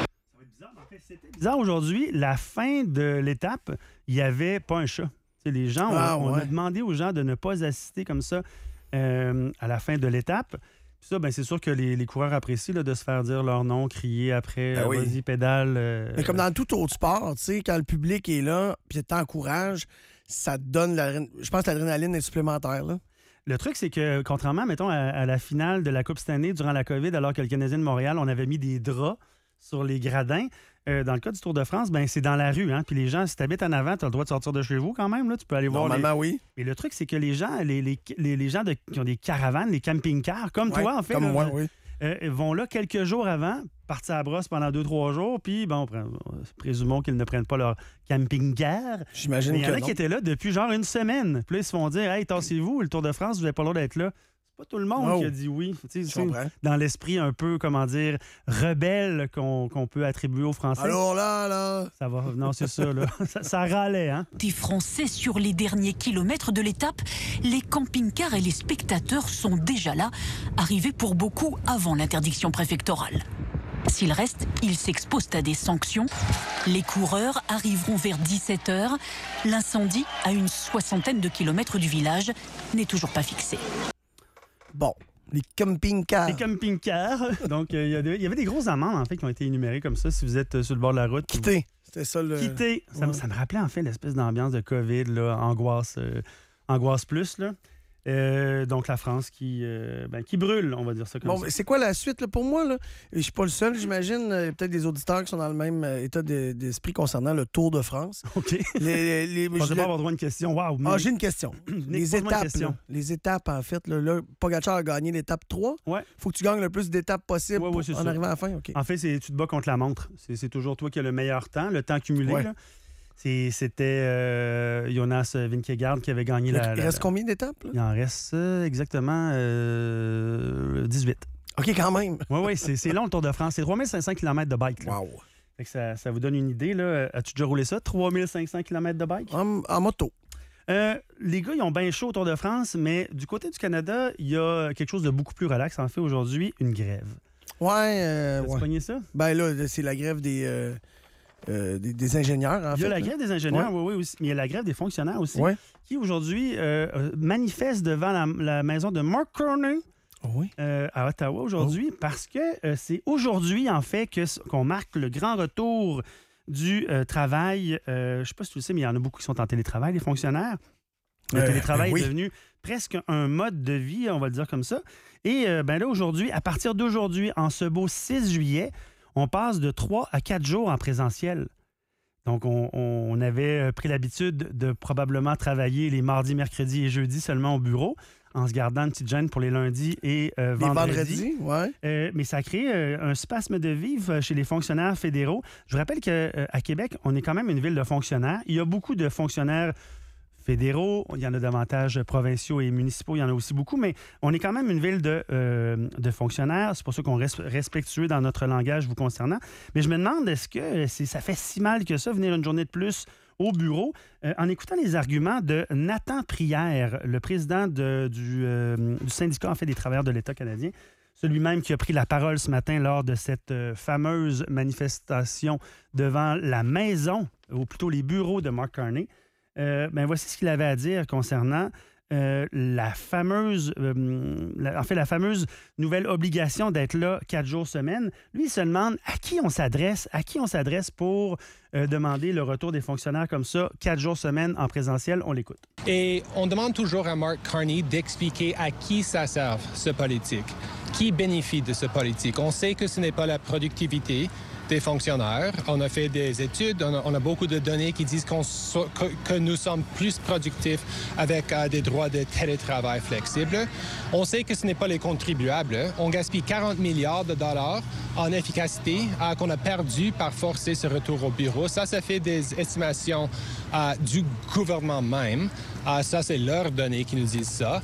S4: Bizarre, aujourd'hui, la fin de l'étape, il n'y avait pas un chat. Tu sais, les gens, on-
S5: Ah,
S4: on, a
S5: ouais.
S4: demandé aux gens de ne pas assister comme ça euh, à la fin de l'étape. Puis ça, ben, c'est sûr que les, les coureurs apprécient là, de se faire dire leur nom, crier après,
S5: Ben
S4: euh,
S5: oui.
S4: vas-y, pédale. euh,
S5: Mais comme dans tout autre sport, tu sais, quand le public est là, puis t'encourage, ça te donne la. Je pense que l'adrénaline est supplémentaire, là.
S4: Le truc, c'est que, contrairement, mettons, à, à la finale de la Coupe cette année, durant la COVID, alors que le Canadien de Montréal, on avait mis des draps sur les gradins, euh, dans le cas du Tour de France, ben c'est dans la rue. Hein? Puis les gens, si tu habites en avant, tu as le droit de sortir de chez vous quand même. Là. Tu peux aller voir les...
S5: Normalement, oui.
S4: Mais le truc, c'est que les gens, les, les, les- les gens de- qui ont des caravanes, les camping-cars, comme
S5: Ouais,
S4: toi, en fait,
S5: Comme
S4: là,
S5: moi, oui.
S4: euh, vont là quelques jours avant, partir à la brosse pendant deux, trois jours, puis, bon, pré- présumons qu'ils ne prennent pas leur camping-car.
S5: J'imagine
S4: Mais il y en
S5: que
S4: a
S5: non.
S4: qui étaient là depuis genre une semaine. Puis là, ils se font dire, hey, tassez-vous, le Tour de France, vous n'avez pas le droit d'être là. C'est pas tout le monde
S5: Oh.
S4: qui a dit oui. Tu sais,
S5: Je
S4: c'est
S5: comprends.
S4: dans l'esprit un peu, comment dire, rebelle qu'on qu'on peut attribuer aux Français.
S5: Alors là, là.
S4: Ça va. Non, c'est ça, là. ça, ça râlait, hein?
S2: Des Français sur les derniers kilomètres de l'étape, les camping-cars et les spectateurs sont déjà là, arrivés pour beaucoup avant l'interdiction préfectorale. S'ils restent, ils s'exposent à des sanctions. Les coureurs arriveront vers dix-sept heures. L'incendie, à une soixantaine de kilomètres du village, n'est toujours pas fixé.
S5: Bon, les camping-cars.
S4: Les camping-cars. Donc, euh, il y a des- il y avait des grosses amendes, en fait, qui ont été énumérées comme ça, si vous êtes euh, sur le bord de la route.
S5: Quitter. C'était ça le.
S4: Quitter. Ça, me-
S5: Ouais.
S4: ça me rappelait, en fait, l'espèce d'ambiance de COVID, là, angoisse, euh, angoisse plus, là. Euh, donc, la France qui, euh, ben, qui brûle, on va dire ça comme
S5: Bon,
S4: ça.
S5: mais c'est quoi la suite là, pour moi? Là? Je suis pas le seul, j'imagine. Il y a peut-être des auditeurs qui sont dans le même euh, état de- d'esprit concernant le Tour de France.
S4: OK.
S5: Les, les- les-
S4: Je pensais
S5: je-
S4: pas avoir droit à une question. Wow.
S5: Ah, j'ai une question.
S4: Nick,
S5: les
S4: pose-moi une
S5: étapes,
S4: question.
S5: là, les étapes, en fait. Là, là, Pogacar a gagné l'étape trois.
S4: Ouais.
S5: Faut que tu gagnes le plus d'étapes possible
S4: Ouais, ouais,
S5: pour-
S4: c'est
S5: en
S4: ça.
S5: arrivant à la fin. OK.
S4: En fait, c'est, tu te bats contre la montre. C'est, c'est toujours toi qui as le meilleur temps, le temps cumulé.
S5: Ouais.
S4: Là. C'est- c'était euh, Jonas Vingegaard qui avait gagné
S5: Il
S4: la,
S5: il
S4: la-
S5: reste combien d'étapes? là?
S4: Il en reste euh, exactement euh, dix-huit.
S5: OK, quand même.
S4: Oui, oui, c'est, c'est long le Tour de France. C'est trois mille cinq cents kilomètres de bike. Là.
S5: Wow.
S4: Fait que ça, ça vous donne une idée. Là. As-tu déjà roulé ça? trois mille cinq cents kilomètres de bike?
S5: En, en moto.
S4: Euh, les gars, ils ont bien chaud au Tour de France, mais du côté du Canada, il y a quelque chose de beaucoup plus relax. En fait, aujourd'hui, une grève.
S5: Ouais. euh,
S4: As-tu
S5: ouais.
S4: pogné ça?
S5: Ben là, c'est la grève des, euh, euh, des, des ingénieurs, en
S4: Il y a
S5: fait.
S4: la
S5: là.
S4: grève des ingénieurs, oui, oui, aussi. Mais il y a la grève des fonctionnaires aussi,
S5: Ouais.
S4: qui aujourd'hui euh, euh, manifestent devant la, la maison de Mark Carney
S5: Oui.
S4: euh, à Ottawa aujourd'hui,
S5: Oh.
S4: parce que euh, c'est aujourd'hui, en fait, que, qu'on marque le grand retour du euh, travail. Euh, je ne sais pas si tu le sais, mais il y en a beaucoup qui sont en télétravail, les fonctionnaires. Le
S5: Euh,
S4: télétravail
S5: ben oui.
S4: est devenu presque un mode de vie, on va le dire comme ça. Et euh, ben là, aujourd'hui, à partir d'aujourd'hui, en ce beau six juillet, on passe de trois à quatre jours en présentiel. Donc, on, on avait pris l'habitude de probablement travailler les mardis, mercredis et jeudis seulement au bureau, en se gardant une petite gêne pour les lundis et euh,
S5: Les
S4: vendredis.
S5: vendredis, ouais.
S4: Euh, mais ça a créé euh, un spasme de vivre chez les fonctionnaires fédéraux. Je vous rappelle qu'à Québec, on est quand même une ville de fonctionnaires. Il y a beaucoup de fonctionnaires fédéraux, il y en a davantage provinciaux et municipaux, il y en a aussi beaucoup, mais on est quand même une ville de, euh, de fonctionnaires. C'est pour ça qu'on reste respectueux dans notre langage vous concernant. Mais je me demande, est-ce que c'est, ça fait si mal que ça, venir une journée de plus au bureau? Euh, en écoutant les arguments de Nathan Prière, le président de- du, euh, du syndicat en fait, des travailleurs de l'État canadien, celui-même qui a pris la parole ce matin lors de cette euh, fameuse manifestation devant la maison, ou plutôt les bureaux de Mark Carney. Euh, ben voici ce qu'il avait à dire concernant euh, la fameuse, euh, la- en fait, la fameuse nouvelle obligation d'être là quatre jours semaine. Lui, il se demande à qui on s'adresse, à qui on s'adresse pour euh, demander le retour des fonctionnaires comme ça, quatre jours semaine en présentiel. On l'écoute.
S6: Et on demande toujours à Mark Carney d'expliquer à qui ça sert, ce politique, qui bénéficie de ce politique. On sait que ce n'est pas la productivité des fonctionnaires. On a fait des études, on a, on a beaucoup de données qui disent qu'on so- que, que nous sommes plus productifs avec euh, des droits de télétravail flexibles. On sait que ce n'est pas les contribuables. On gaspille quarante milliards de dollars en efficacité euh, qu'on a perdu par forcer ce retour au bureau. Ça, ça fait des estimations euh, du gouvernement même. Euh, ça, c'est leurs données qui nous disent ça.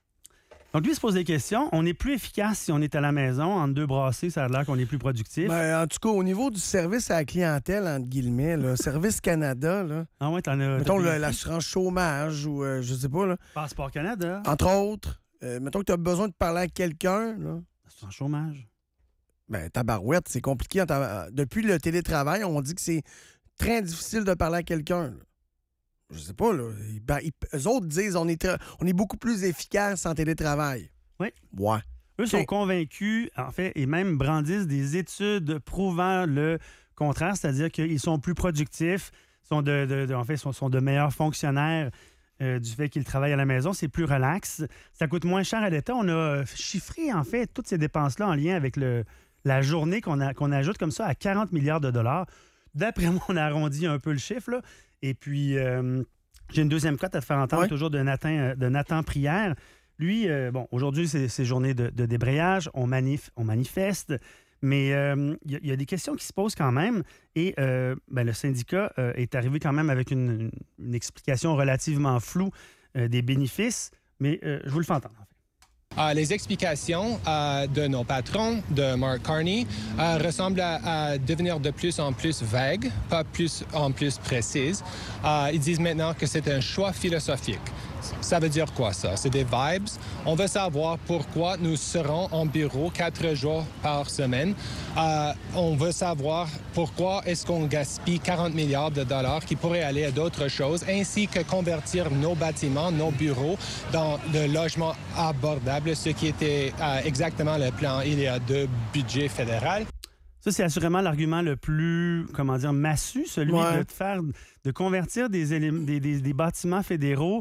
S4: Donc, lui, il se pose des questions. On est plus efficace si on est à la maison. En deux brassées, ça a l'air qu'on est plus productif.
S5: Ben, en tout cas, au niveau du service à la clientèle, entre guillemets, là, Service Canada, là,
S4: Ah ouais, t'en as...
S5: mettons
S4: t'as
S5: le-
S4: payé-
S5: l'assurance chômage ou euh, je sais pas, là,
S4: Passeport Canada.
S5: entre autres, euh, mettons que tu as besoin de parler à quelqu'un, là,
S4: C'est en chômage.
S5: ben, tabarouette, c'est compliqué. en tab- Depuis le télétravail, on dit que c'est très difficile de parler à quelqu'un. là. Je sais pas, là. Ils- ben, ils- eux autres disent on est, tra- on est beaucoup plus efficace en télétravail.
S4: Oui.
S5: Ouais.
S4: Eux sont
S5: Ok.
S4: convaincus, en fait, et même brandissent des études prouvant le contraire, c'est-à-dire qu'ils sont plus productifs, sont de, de- de- en fait, sont, sont de meilleurs fonctionnaires euh, du fait qu'ils travaillent à la maison. C'est plus relax. Ça coûte moins cher à l'État. On a chiffré, en fait, toutes ces dépenses-là en lien avec le, la journée qu'on, a, qu'on ajoute comme ça à quarante milliards de dollars. D'après moi, on a arrondi un peu le chiffre, là. Et puis, euh, j'ai une deuxième cote à te faire entendre,
S5: Ouais.
S4: toujours de Nathan, euh, de Nathan Prière. Lui, euh, bon, aujourd'hui, c'est, c'est journée de, de débrayage, on, manif, on manifeste, mais euh, il y, y a des questions qui se posent quand même. Et euh, ben, le syndicat euh, est arrivé quand même avec une, une- une explication relativement floue euh, des bénéfices, mais euh, je vous le fais entendre. En fait.
S6: Euh, les explications euh, de nos patrons, de Mark Carney, euh, ressemblent à, à devenir de plus en plus vagues, pas plus en plus précises. Euh, ils disent maintenant que c'est un choix philosophique. Ça veut dire quoi, ça? C'est des vibes. On veut savoir pourquoi nous serons en bureau quatre jours par semaine. Euh, on veut savoir pourquoi est-ce qu'on gaspille quarante milliards de dollars qui pourraient aller à d'autres choses, ainsi que convertir nos bâtiments, nos bureaux, dans le logement abordable, ce qui était euh, exactement le plan il y a deux budgets fédéraux.
S4: Ça, c'est assurément l'argument le plus, comment dire, massu, celui
S5: Ouais.
S4: de te faire, de convertir des, éléments, des, des- des bâtiments fédéraux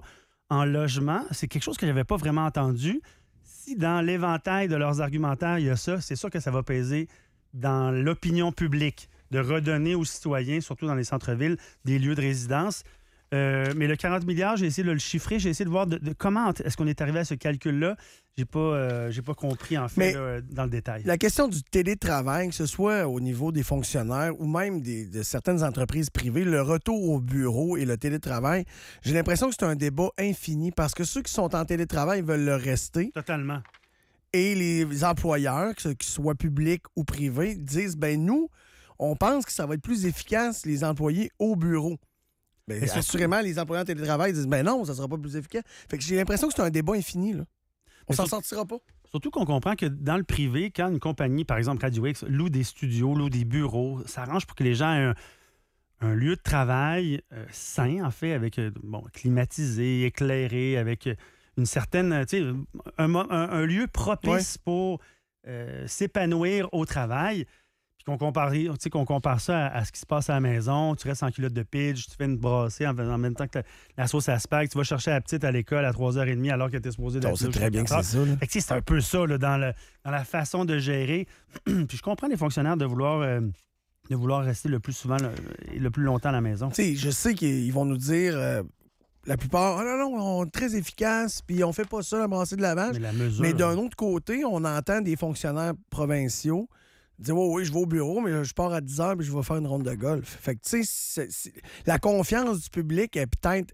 S4: en logement. C'est quelque chose que je n'avais pas vraiment entendu. Si dans l'éventail de leurs argumentaires, il y a ça, c'est sûr que ça va peser dans l'opinion publique de redonner aux citoyens, surtout dans les centres-villes, des lieux de résidence. Euh, mais le quarante milliards, j'ai essayé de le chiffrer, j'ai essayé de voir de, de comment est-ce qu'on est arrivé à ce calcul-là. J'ai pas, euh, j'ai pas compris, en fait, là, dans le détail.
S5: La question du télétravail, que ce soit au niveau des fonctionnaires ou même des, de certaines entreprises privées, le retour au bureau et le télétravail, j'ai l'impression que c'est un débat infini parce que ceux qui sont en télétravail veulent le rester.
S4: Totalement.
S5: Et les employeurs, qu'ils soient publics ou privés, disent, ben nous, on pense que ça va être plus efficace les employés au bureau. Bien,
S4: surtout,
S5: assurément, les employés en télétravail disent ben non, ça sera pas plus efficace. Fait que j'ai l'impression que c'est un débat infini. Là. On s'en
S4: surtout,
S5: sortira pas.
S4: Surtout qu'on comprend que dans le privé, quand une compagnie, par exemple Radio X, loue des studios, loue des bureaux, ça arrange pour que les gens aient un, un lieu de travail euh, sain, en fait, avec euh, bon, climatisé, éclairé, avec une certaine, tu sais, un, un, un lieu propice ouais. pour euh, s'épanouir au travail. Qu'on compare, qu'on compare ça à, à ce qui se passe à la maison. Tu restes en culotte de pitch, tu fais une brassée en, en même temps que la, la sauce à spag. Tu vas chercher la petite à l'école à trois heures trente alors que tu es supposé d'être.
S5: On sait très bien que c'est ça. Là.
S4: Fait que, c'est un peu ça là, dans, le, dans la façon de gérer. Puis je comprends les fonctionnaires de vouloir, euh, de vouloir rester le plus souvent et le, le plus longtemps à la maison.
S5: T'sais, je sais qu'ils vont nous dire... Euh... La plupart, oh non, non, on est très efficace, puis on fait pas ça, la brassée de lavage.
S4: Mais, la mesure,
S5: mais d'un autre côté, on entend des fonctionnaires provinciaux dire oh, oui, je vais au bureau, mais je pars à dix heures et je vais faire une ronde de golf. Fait que, tu sais, la confiance du public est peut-être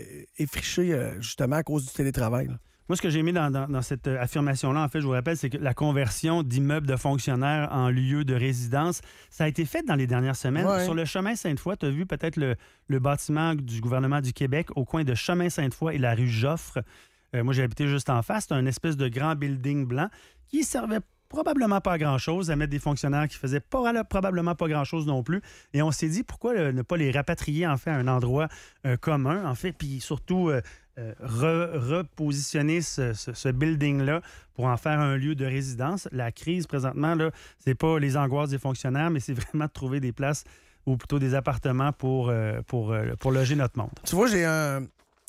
S5: effrichée justement à cause du télétravail. Là.
S4: Moi, ce que j'ai mis dans, dans, dans cette affirmation-là, en fait, je vous rappelle, c'est que la conversion d'immeubles de fonctionnaires en lieu de résidence, ça a été fait dans les dernières semaines. Ouais. Sur le chemin Sainte-Foy, tu as vu peut-être le, le bâtiment du gouvernement du Québec au coin de chemin Sainte-Foy et la rue Joffre. Euh, moi, j'ai habité juste en face. C'est un espèce de grand building blanc qui servait probablement pas à grand-chose, à mettre des fonctionnaires qui faisaient pas, probablement pas grand-chose non plus. Et on s'est dit, pourquoi euh, ne pas les rapatrier, en fait, à un endroit euh, commun, en fait, puis surtout euh, euh, re, repositionner ce, ce, ce building-là pour en faire un lieu de résidence. La crise, présentement, là, c'est pas les angoisses des fonctionnaires, mais c'est vraiment de trouver des places ou plutôt des appartements pour, euh, pour, euh, pour loger notre monde.
S5: Tu vois, j'ai un,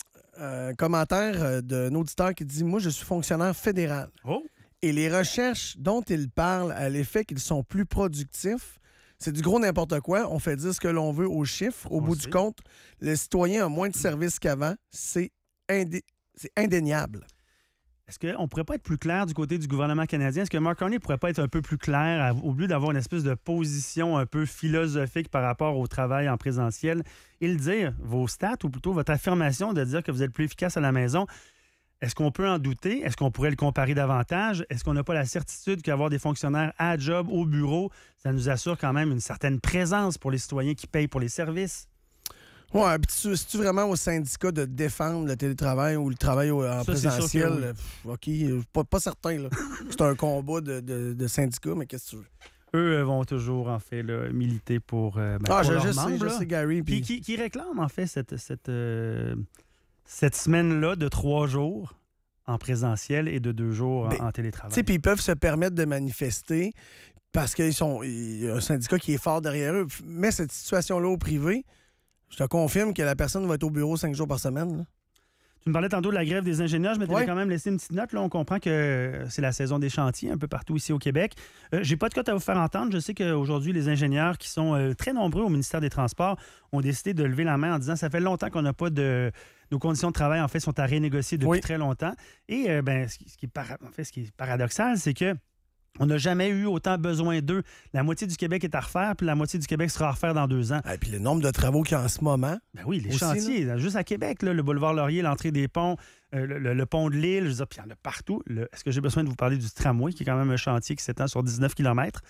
S5: un commentaire d'un auditeur qui dit « Moi, je suis fonctionnaire fédéral.
S4: Oh! »
S5: Et les recherches dont il parle à l'effet qu'ils sont plus productifs, c'est du gros n'importe quoi. On fait dire ce que l'on veut aux chiffres. Au On bout sait. du compte, le citoyen a moins de services qu'avant. C'est, indé... c'est indéniable.
S4: Est-ce qu'on ne pourrait pas être plus clair du côté du gouvernement canadien? Est-ce que Mark Carney ne pourrait pas être un peu plus clair à, au lieu d'avoir une espèce de position un peu philosophique par rapport au travail en présentiel et le dire, vos stats ou plutôt votre affirmation de dire que vous êtes plus efficace à la maison? Est-ce qu'on peut en douter? Est-ce qu'on pourrait le comparer davantage? Est-ce qu'on n'a pas la certitude qu'avoir des fonctionnaires à job, au bureau, ça nous assure quand même une certaine présence pour les citoyens qui payent pour les services?
S5: Oui, puis c'est-tu vraiment au syndicat de défendre le télétravail ou le travail en ça, présentiel? Oui. Pff, OK, pas, pas certain. Là. C'est un combat de, de, de syndicats, mais qu'est-ce que tu veux?
S4: Eux vont toujours, en fait, là, militer pour, euh, ben,
S5: ah,
S4: pour
S5: je,
S4: leurs
S5: je
S4: membres.
S5: Sais, je sais, Gary.
S4: Puis qui, qui réclament, en fait, cette... cette euh... cette semaine-là de trois jours en présentiel et de deux jours en, en télétravail.
S5: Puis ils peuvent se permettre de manifester parce qu'ils sont, il y a un syndicat qui est fort derrière eux. Mais cette situation-là au privé, je te confirme que la personne va être au bureau cinq jours par semaine. Là.
S4: Tu me parlais tantôt de la grève des ingénieurs. Je m'étais
S5: ouais.
S4: quand même laissé une petite note. Là, on comprend que c'est la saison des chantiers un peu partout ici au Québec. Euh, j'ai pas de cote à vous faire entendre. Je sais qu'aujourd'hui, les ingénieurs qui sont euh, très nombreux au ministère des Transports ont décidé de lever la main en disant ça fait longtemps qu'on n'a pas de... Nos conditions de travail, en fait, sont à renégocier depuis oui. très longtemps. Et euh, ben, ce qui, ce qui est para... en fait, ce qui est paradoxal, c'est que on n'a jamais eu autant besoin d'eux. La moitié du Québec est à refaire, puis la moitié du Québec sera à refaire dans deux ans.
S5: Et puis le nombre de travaux qu'il y a en ce moment.
S4: Ben oui, les
S5: aussi,
S4: chantiers, là. Juste à Québec, là, le boulevard Laurier, l'entrée des ponts, euh, le, le, le pont de l'île, je veux dire, puis il y en a partout. Le... Est-ce que j'ai besoin de vous parler du tramway, qui est quand même un chantier qui s'étend sur dix-neuf kilomètres?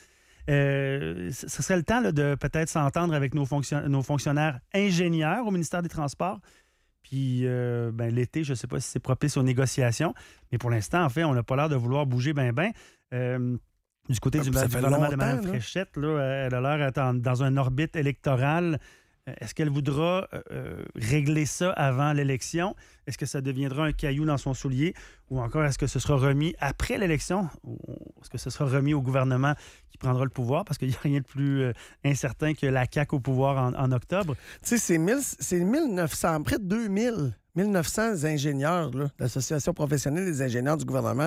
S4: Euh, ce serait le temps là, de peut-être s'entendre avec nos, fonction... nos fonctionnaires ingénieurs au ministère des Transports. Puis euh, ben, l'été, je ne sais pas si c'est propice aux négociations, mais pour l'instant, en fait, on n'a pas l'air de vouloir bouger ben ben. Euh, du côté
S5: ah,
S4: du, du gouvernement de Mme Fréchette, là, elle a l'air d'être dans une orbite électorale Euh, Est-ce qu'elle voudra euh, régler ça avant l'élection? Est-ce que ça deviendra un caillou dans son soulier? Ou encore, est-ce que ce sera remis après l'élection? Ou est-ce que ce sera remis au gouvernement qui prendra le pouvoir? Parce qu'il n'y a rien de plus euh, incertain que la C A Q au pouvoir en, en octobre.
S5: Tu sais, c'est, mille- c'est mille neuf cents, près de deux mille, mille neuf cents ingénieurs, là, l'Association professionnelle des ingénieurs du gouvernement.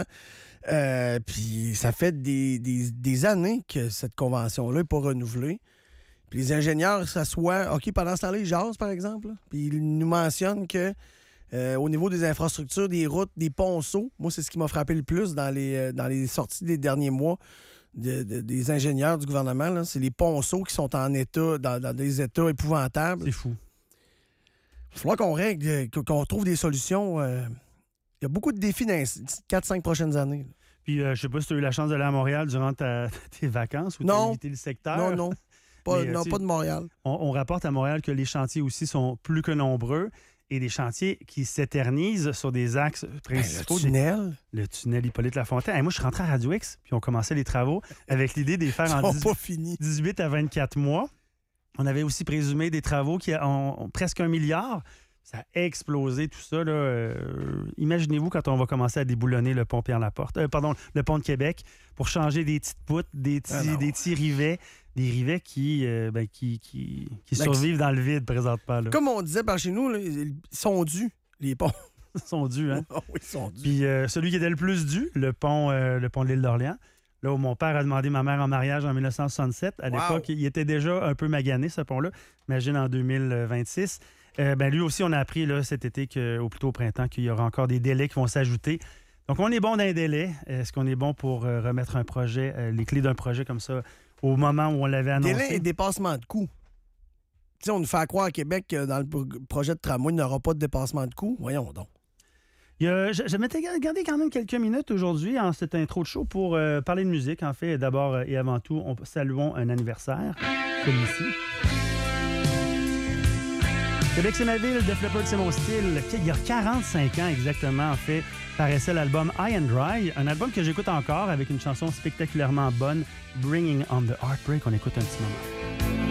S5: Euh, Puis ça fait des, des- des années que cette convention-là n'est pas renouvelée. Puis les ingénieurs s'assoient, OK, pendant ce temps-là, ils jasent, par exemple, là. Puis ils nous mentionnent que euh, au niveau des infrastructures, des routes, des ponceaux, moi, c'est ce qui m'a frappé le plus dans les, euh, dans les sorties des derniers mois de- de- des ingénieurs du gouvernement, là. C'est les ponceaux qui sont en état, dans, dans des états épouvantables.
S4: C'est fou.
S5: Il va falloir qu'on règle, euh, qu'on trouve des solutions. euh. Il y a beaucoup de défis dans les quatre cinq prochaines années.
S4: Puis, euh, je sais pas si tu as eu la chance d'aller à Montréal durant ta- tes vacances ou tu as
S5: Non.
S4: évité le secteur.
S5: Non, non. Pas,
S4: Mais, euh,
S5: non,
S4: tu sais,
S5: pas de Montréal.
S4: On, on rapporte à Montréal que les chantiers aussi sont plus que nombreux et des chantiers qui s'éternisent sur des axes principaux.
S5: Ben, le tunnel,
S4: Des- le tunnel Hippolyte-Lafontaine. Hey, moi, je suis rentré à Radio X, puis on commençait les travaux avec l'idée de les faire
S5: ils
S4: en
S5: sont
S4: dix-
S5: pas finis.
S4: dix-huit à vingt-quatre mois. On avait aussi présumé des travaux qui ont, ont presque un milliard. Ça a explosé, tout ça. Là. Euh, imaginez-vous quand on va commencer à déboulonner le pont Pierre-Laporte, euh, pardon, le pont de Québec, pour changer des petites poutres, des petits,
S5: Ah non.
S4: des petits rivets, des rivets qui, euh, ben, qui, qui, qui
S5: Ben,
S4: survivent dans le vide présentement. Là.
S5: Comme on disait par chez nous, là, ils sont dus, les ponts.
S4: Ils sont dus, hein?
S5: Ah oui, ils sont dus.
S4: Puis euh, celui qui était le plus dû, le pont, euh, le pont de l'île d'Orléans, là où mon père a demandé ma mère en mariage en dix-neuf cent soixante-sept. À
S5: Wow.
S4: l'époque, il était déjà un peu magané, ce pont-là. Imagine en deux mille vingt-six. Euh, ben, lui aussi, on a appris là, cet été, que, ou plutôt au printemps, qu'il y aura encore des délais qui vont s'ajouter. Donc, on est bon dans les délais. Est-ce qu'on est bon pour euh, remettre un projet, euh, les clés d'un projet comme ça, au moment où on l'avait annoncé?
S5: Délai et dépassement de coût. Tu sais, on nous fait croire à Québec que dans le pro- projet de tramway, il n'y aura pas de dépassement de coût. Voyons donc.
S4: Il y a- je, je m'étais gardé quand même quelques minutes aujourd'hui en cette intro de show pour euh, parler de musique. En fait, d'abord euh, et avant tout, on saluons un anniversaire, celui-ci. Québec, c'est ma ville, Def Leppard, c'est mon style. Il y a quarante-cinq ans exactement, en fait, paraissait l'album High and Dry, un album que j'écoute encore avec une chanson spectaculairement bonne, Bringing on the Heartbreak. On écoute un petit moment.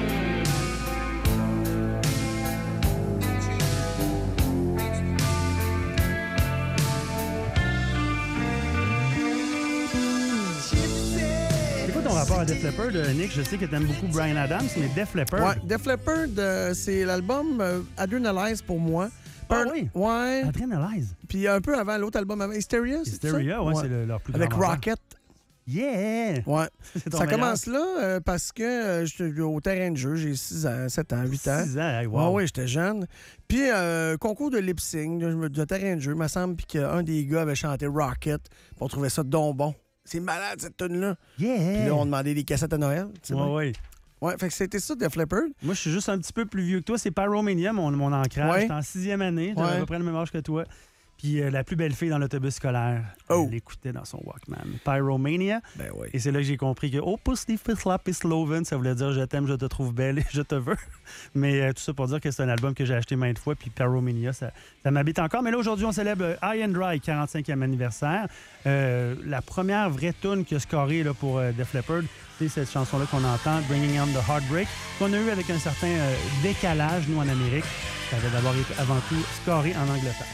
S4: C'est quoi ton rapport à Def Leppard, euh, Nick? Je sais que tu aimes beaucoup Bryan Adams, mais Def Leppard...
S5: Ouais, Def Leppard, euh, c'est l'album euh, Adrenalize pour moi.
S4: Ah
S5: Par-
S4: oui?
S5: Ouais.
S4: Adrenalize.
S5: Puis un peu avant l'autre album avant Hysteria, c'est ça?
S4: Hysteria, ouais, c'est le- leur plus grand
S5: Avec
S4: vendeur.
S5: Rocket.
S4: Yeah!
S5: Ouais.
S4: C'est ton
S5: Ça
S4: meilleur.
S5: commence là euh, parce que euh, j'étais au terrain de jeu, j'ai six ans, sept ans, huit ans.
S4: six ans, hey,
S5: Ouais,
S4: wow.
S5: ouais, j'étais jeune. Puis, euh, concours de lip sync, là, je me- de terrain de jeu, il me semble puis qu'un des gars avait chanté Rocket. Puis on trouvait ça donc bon. C'est malade, cette tune-là.
S4: Yeah!
S5: Puis là, on demandait des cassettes à Noël. tu sais
S4: Ouais,
S5: bien.
S4: ouais.
S5: Ouais, fait que c'était ça, Def Leppard.
S4: Moi, je suis juste un petit peu plus vieux que toi. C'est Pyromania, mon, mon ancrage.
S5: Ouais.
S4: J'étais en sixième année. J'avais
S5: Ouais.
S4: à peu près le même âge que toi. Puis euh, la plus belle fille dans l'autobus scolaire,
S5: Oh.
S4: elle l'écoutait dans son Walkman. Pyromania.
S5: Ben oui.
S4: Et c'est là que j'ai compris que Oh, Pussy Slap is Sloven, ça voulait dire je t'aime, je te trouve belle et je te veux. Mais euh, tout ça pour dire que c'est un album que j'ai acheté maintes fois. Puis Pyromania, ça, ça m'habite encore. Mais là, aujourd'hui, on célèbre euh, High and Dry, quarante-cinquième anniversaire. Euh, la première vraie tune qui a scoré là, pour euh, Def Leppard, c'est cette chanson-là qu'on entend, Bringing on the Heartbreak, qu'on a eu avec un certain euh, décalage, nous, en Amérique. Ça avait d'abord été avant tout scoré en Angleterre.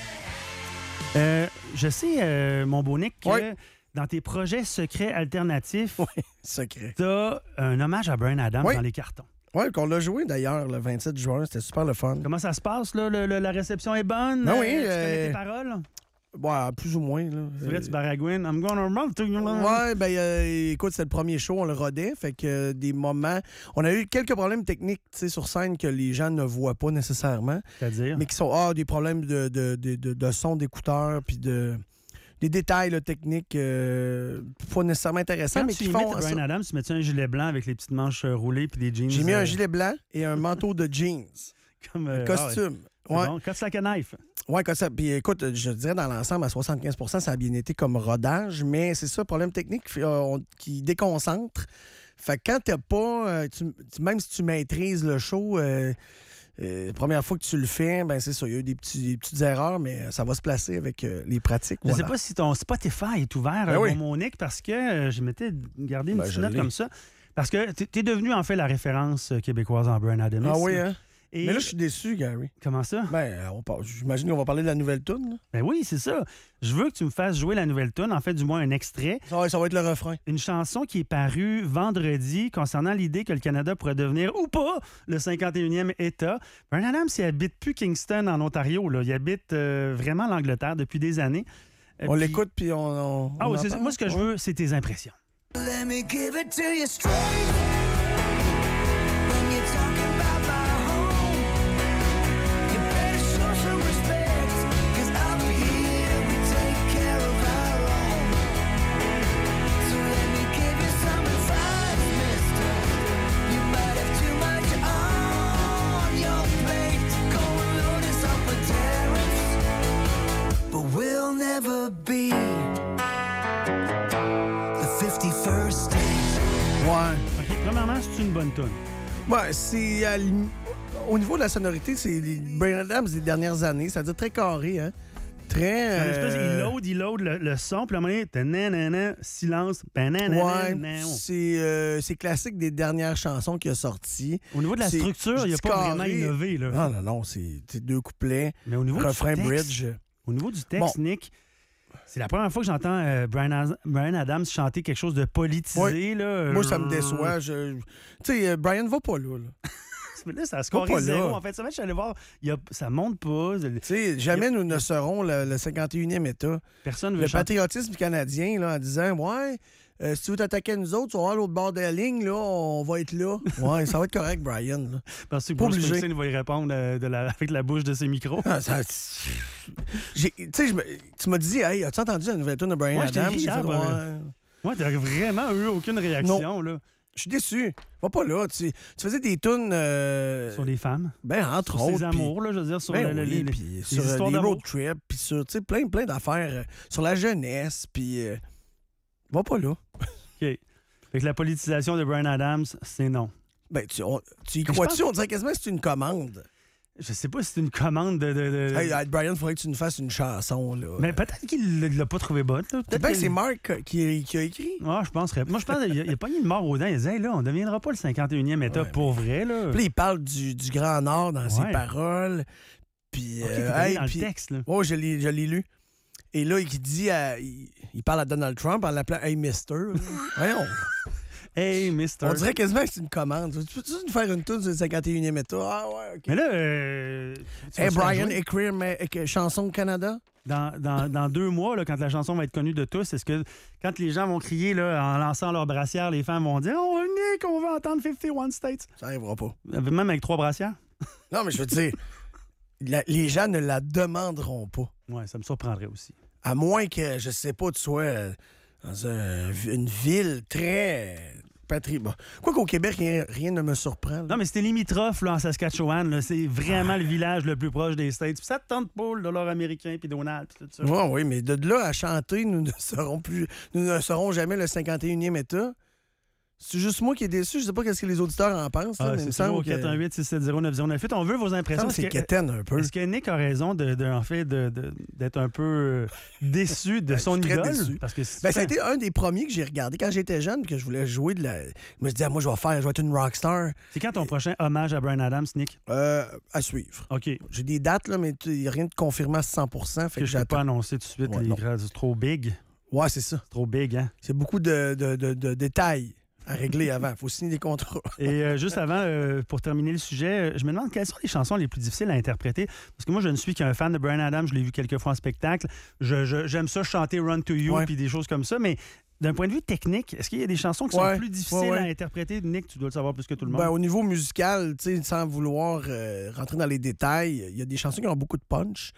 S4: Euh, je sais, euh, mon beau Nick, que
S5: Ouais.
S4: dans tes projets secrets alternatifs,
S5: Ouais, secret.
S4: t'as un hommage à Bryan Adams
S5: Oui.
S4: dans les cartons.
S5: Ouais, qu'on l'a joué d'ailleurs le vingt-sept juin, c'était super le fun.
S4: Comment ça se passe, là? Le- le- la réception est bonne?
S5: Ben oui,
S4: Euh, tu
S5: euh,
S4: connais tes paroles?
S5: Ouais, plus ou moins. Là.
S4: C'est vrai, tu baragouines. I'm gonna run to you.
S5: Ouais, ben euh, écoute, c'est le premier show, on le rodait, fait que euh, des moments... On a eu quelques problèmes techniques, tu sais, sur scène que les gens ne voient pas nécessairement,
S4: C'est-à-dire?
S5: mais qui sont ah, des problèmes de, de, de, de, de son d'écouteurs, puis de... Des détails là, techniques euh, pas nécessairement intéressants,
S4: Quand
S5: mais
S4: tu
S5: qui
S4: imites
S5: font...
S4: Bryan
S5: ça.
S4: Adams, tu mets-tu un gilet blanc avec les petites manches euh, roulées puis des jeans?
S5: J'ai mis
S4: euh,
S5: un gilet blanc et un manteau de jeans.
S4: comme, euh,
S5: Costume.
S4: Ah ouais.
S5: Ouais.
S4: C'est bon. Cut like a knife.
S5: Ouais, comme ça. Puis écoute, je dirais dans l'ensemble, à soixante-quinze pour cent, ça a bien été comme rodage, mais c'est ça, problème technique euh, on- qui déconcentre. Fait que quand t'as pas, euh, tu- tu- même si tu maîtrises le show, euh, euh, la première fois que tu le fais, ben c'est ça, il y a eu des, petits- des petites erreurs, mais ça va se placer avec euh, les pratiques.
S4: Je ne sais
S5: voilà.
S4: pas si ton Spotify est ouvert,
S5: Ben
S4: euh,
S5: oui.
S4: mon Nick, parce que euh, je m'étais gardé une
S5: Ben,
S4: petite
S5: je
S4: note
S5: l'ai.
S4: comme ça. Parce que tu es devenu en fait la référence euh, québécoise en Bryan Adams.
S5: Ah oui, hein?
S4: Et...
S5: Mais là, je suis déçu, Gary.
S4: Comment ça?
S5: Ben, euh, on parle- j'imagine qu'on va parler de la nouvelle toune. là.
S4: Ben oui, c'est ça. Je veux que tu me fasses jouer la nouvelle tune, en fait, du moins un extrait.
S5: Ça va, ça va être le refrain.
S4: Une chanson qui est parue vendredi concernant l'idée que le Canada pourrait devenir, ou pas, le cinquante et unième État. Bryan Adams, il habite plus Kingston, en Ontario. Là. Il habite euh, vraiment l'Angleterre depuis des années. Euh,
S5: On
S4: puis-
S5: l'écoute, puis on... on-
S4: Ah
S5: on
S4: oui, c'est
S5: entend,
S4: ça. Moi, ce que je
S5: ouais.
S4: veux, c'est tes impressions.
S7: Let me give it to you straight. When you're talking about my home, you better show some respect. 'Cause out here we take care of our own. So let me give you some advice, mister. You might have too much on your plate. Go and load us up with tariffs, but we'll never be fifty-first state.
S5: Ouais.
S4: OK, premièrement, c'est une bonne tune.
S5: Ouais, c'est... à l'im- Au niveau de la sonorité, c'est les Bryan Adams des dernières années. C'est-à-dire très carré, hein? Très...
S4: Un espèce-
S5: euh,
S4: Il load, il load le, le son, puis à un moment donné, tananana, silence, bananana,
S5: Ouais,
S4: nan.
S5: c'est euh, c'est classique des dernières chansons qu'il a sorties.
S4: Au niveau de la
S5: C'est-
S4: structure, il
S5: je
S4: n'a
S5: dis
S4: pas vraiment
S5: carré.
S4: innové. Là.
S5: Non, non, non, c'est c'est deux couplets,
S4: Mais au niveau
S5: refrain,
S4: du texte,
S5: bridge.
S4: Au niveau du texte,
S5: Bon.
S4: Nick, c'est la première fois que j'entends euh, Bryan, Az- Bryan Adams chanter quelque chose de politisé.
S5: Ouais.
S4: Là.
S5: Moi, ça me déçoit. Je... Tu sais, euh, Brian va pas là. là.
S4: Mais là, ça a
S5: Va
S4: scoré
S5: pas
S4: zéro.
S5: là.
S4: En fait, ça, je suis allé voir, il y a, ça monte pas.
S5: Tu sais, jamais nous ne serons le, le cinquante et unième État.
S4: Personne ne veut
S5: Le
S4: chanter.
S5: patriotisme canadien, là, en disant, ouais, euh, si tu veux t'attaquer à nous autres, tu vas voir l'autre bord de la ligne, là, on va être là. Ouais, ça va être correct, Brian. là.
S4: Parce que
S5: pas
S4: Bruce
S5: obligé.
S4: Springsteen va y répondre euh, de la- avec la bouche de ses micros.
S5: Ah, ça- J'ai- tu sais, je me- tu m'as dit, hey, as-tu entendu la nouvelle tune de Brian
S4: Ouais, je t'ai
S5: Adams?
S4: dit
S5: J'ai
S4: hier,
S5: fait,
S4: ouais.
S5: ouais.
S4: Moi, t'as vraiment eu aucune réaction là,
S5: Je suis déçu. Va pas là. Tu, tu faisais des tunes. euh,
S4: sur les femmes,
S5: ben, entre
S4: sur ses
S5: autres. puis-
S4: amours, là, je veux dire, sur
S5: Ben
S4: le- le-
S5: oui,
S4: les,
S5: puis
S4: les
S5: sur euh,
S4: histoires
S5: les
S4: d'amour.
S5: road trips, puis sur tu sais, plein, plein d'affaires. euh, sur la jeunesse, puis. euh, va pas là.
S4: OK. Fait que la politisation de Bryan Adams, c'est non.
S5: Ben, tu, on- tu y
S4: je
S5: crois-tu?
S4: pense-
S5: On dirait quasiment que c'est une commande.
S4: Je sais pas si c'est une commande de... de, de-
S5: Hey, hey, Brian, il faudrait que tu nous fasses une chanson, là.
S4: Mais peut-être qu'il l'a- l'a pas trouvé bonne. là.
S5: Peut-être que
S4: qu'il-
S5: c'est Marc qui, qui a écrit.
S4: Ah, je penserais. Moi, je pense qu'il a, il a pogné le mort aux dents. Il disait, hey, là, on ne deviendra pas le cinquante et unième État
S5: Ouais,
S4: pour vrai, là.
S5: Puis là, il parle du, du Grand Nord dans ses
S4: Ouais.
S5: paroles. Puis.
S4: OK,
S5: euh,
S4: t'es allé
S5: hey,
S4: dans
S5: puis-
S4: le texte, là.
S5: Oh, je l'ai, je l'ai lu. Et là, il dit à- il, il parle à Donald Trump en l'appelant Hey Mister. là. Voyons.
S4: Hey, mister.
S5: On dirait quasiment que c'est une commande. Tu peux-tu nous faire une tune sur le cinquante et unième État? Ah ouais, OK.
S4: Mais là, euh, tu
S5: Hey
S4: vas-tu la
S5: Brian,
S4: jouer?
S5: écrire mais, éc- chanson au Canada?
S4: Dans, dans, dans deux mois, là, quand la chanson va être connue de tous, est-ce que quand les gens vont crier là, en lançant leur brassière, les femmes vont dire « Oh, Nick, on va entendre cinquante et un States
S5: Ça arrivera pas. ».
S4: Même avec trois brassières?
S5: Non, mais je veux dire, la- les gens ne la demanderont pas.
S4: Ouais, ça me surprendrait aussi.
S5: À moins que, je sais pas, tu sois euh, dans un- une ville très patrie. Bon. Quoi qu'au Québec, rien, rien ne me surprend. là.
S4: Non, mais c'était limitrophe là, en Saskatchewan. Là. C'est vraiment le village le plus proche des States. Puis ça te tente pas, le dollar américain, puis Donald, puis tout ça.
S5: Ouais, oui, mais de là à chanter, nous ne serons plus, nous ne serons jamais le cinquante et unième État. C'est juste moi qui est déçu. Je sais pas qu'est-ce que les auditeurs en pensent. là,
S4: Ah,
S5: mais il me
S4: c'est toujours
S5: semble
S4: au
S5: que-
S4: quatre un huit six sept zéro neuf zéro neuf huit. On veut vos
S5: il me
S4: impressions.
S5: semble que c'est
S4: Est-ce que,
S5: quétaine un peu.
S4: est-ce que Nick a raison de, de- en fait, de- de- d'être un peu euh, déçu de
S5: Ben,
S4: son
S5: je suis très
S4: idole?
S5: déçu.
S4: Parce que c'est-
S5: Ben, ça a été un des premiers que j'ai regardé quand j'étais jeune, que je voulais jouer de la. Je me suis dit, ah, moi, je vais faire, je vais être une rockstar.
S4: c'est quand ton prochain hommage à Bryan Adams, Nick?
S5: Euh, à suivre.
S4: OK.
S5: J'ai des dates, là, mais il n'y a rien de confirmé à cent pour cent. Fait
S4: Que
S5: que
S4: je ne peux pas
S5: j'attends.
S4: annoncer tout de suite.
S5: Ouais,
S4: les
S5: non.
S4: gras- c'est trop big.
S5: Ouais, c'est ça.
S4: C'est trop big, hein?
S5: C'est beaucoup de, de, de- de détails à régler avant. Il faut signer des contrats.
S4: Et euh, juste avant, euh, pour terminer le sujet, euh, je me demande quelles sont les chansons les plus difficiles à interpréter. Parce que moi, je ne suis qu'un fan de Bryan Adams. Je l'ai vu quelques fois en spectacle. Je- je- j'aime ça chanter Run to You
S5: Ouais.
S4: puis des choses comme ça. Mais d'un point de vue technique, est-ce qu'il y a des chansons qui
S5: Ouais.
S4: sont plus difficiles
S5: Ouais, ouais.
S4: à interpréter? Nick, tu dois le savoir plus que tout le monde.
S5: Ben, au niveau musical, tu sais, sans vouloir euh, rentrer dans les détails, il y a des chansons qui ont beaucoup de punch,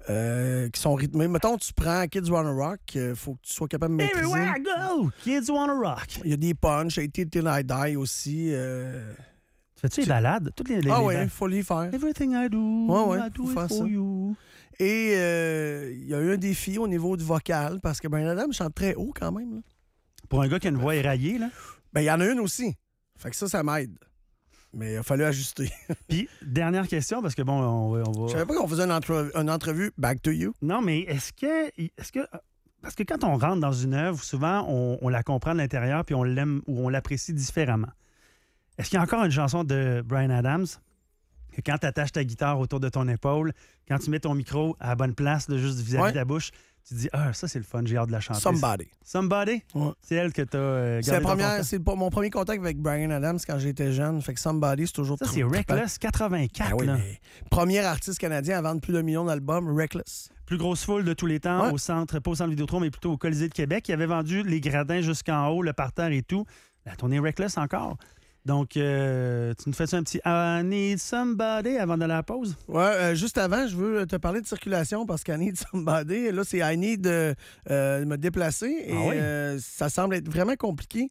S5: euh, qui sont rythmées. Mettons, tu prends Kids Wanna Rock, il faut que tu sois capable de maîtriser.
S4: Everywhere I go, kids wanna rock.
S5: Il y a des punch, eighty Till I Die aussi. euh.
S4: Fais-tu les balades? Toutes les, les,
S5: Ah
S4: les
S5: ouais, il
S4: balades.
S5: faut les faire.
S4: Everything I do,
S5: Ouais, ouais,
S4: I do
S5: faut
S4: it
S5: faire
S4: for
S5: ça.
S4: you.
S5: Et euh, il y a eu un défi au niveau du vocal, parce que Bryan Adams chante très haut quand même. Là.
S4: Pour un gars qui a une voix éraillée, là.
S5: Ben, il y en a une aussi. Fait que ça, ça m'aide. Mais il a fallu ajuster.
S4: Puis, dernière question, parce que bon, on va... on va-
S5: Je savais pas qu'on faisait une, entre- une entrevue Back to You.
S4: Non, mais est-ce que, est-ce que. Parce que quand on rentre dans une œuvre, souvent, on, on la comprend de l'intérieur puis on l'aime ou on l'apprécie différemment. Est-ce qu'il y a encore une chanson de Bryan Adams que quand tu attaches ta guitare autour de ton épaule, quand tu mets ton micro à la bonne place, là, juste vis-à-vis
S5: Ouais.
S4: de la bouche, tu te dis « Ah, ça, c'est le fun, j'ai hâte de la chanter. »
S5: Somebody.
S4: Somebody?
S5: Ouais.
S4: C'est elle que tu as euh,
S5: C'est la
S4: gardée dans ton
S5: première,
S4: temps.
S5: c'est pas- mon premier contact avec Bryan Adams quand j'étais jeune. Fait que Somebody, c'est toujours
S4: Ça,
S5: trop
S4: c'est
S5: trippant.
S4: Reckless quatre-vingt-quatre.
S5: Ah oui,
S4: là.
S5: mais premier artiste canadien à vendre plus d'un million d'albums, Reckless.
S4: Plus grosse foule de tous les temps
S5: Ouais.
S4: au centre, pas au centre Vidéotron, mais plutôt au Colisée de Québec. Il avait vendu les gradins jusqu'en haut, le parterre et tout. La tournée Reckless encore. Donc, euh, tu nous fais un petit I Need Somebody avant d'aller à la pause?
S5: Ouais, euh, juste avant, je veux te parler de circulation parce qu'I Need Somebody, là, c'est I Need de euh, me déplacer et
S4: Ah oui?
S5: euh, ça semble être vraiment compliqué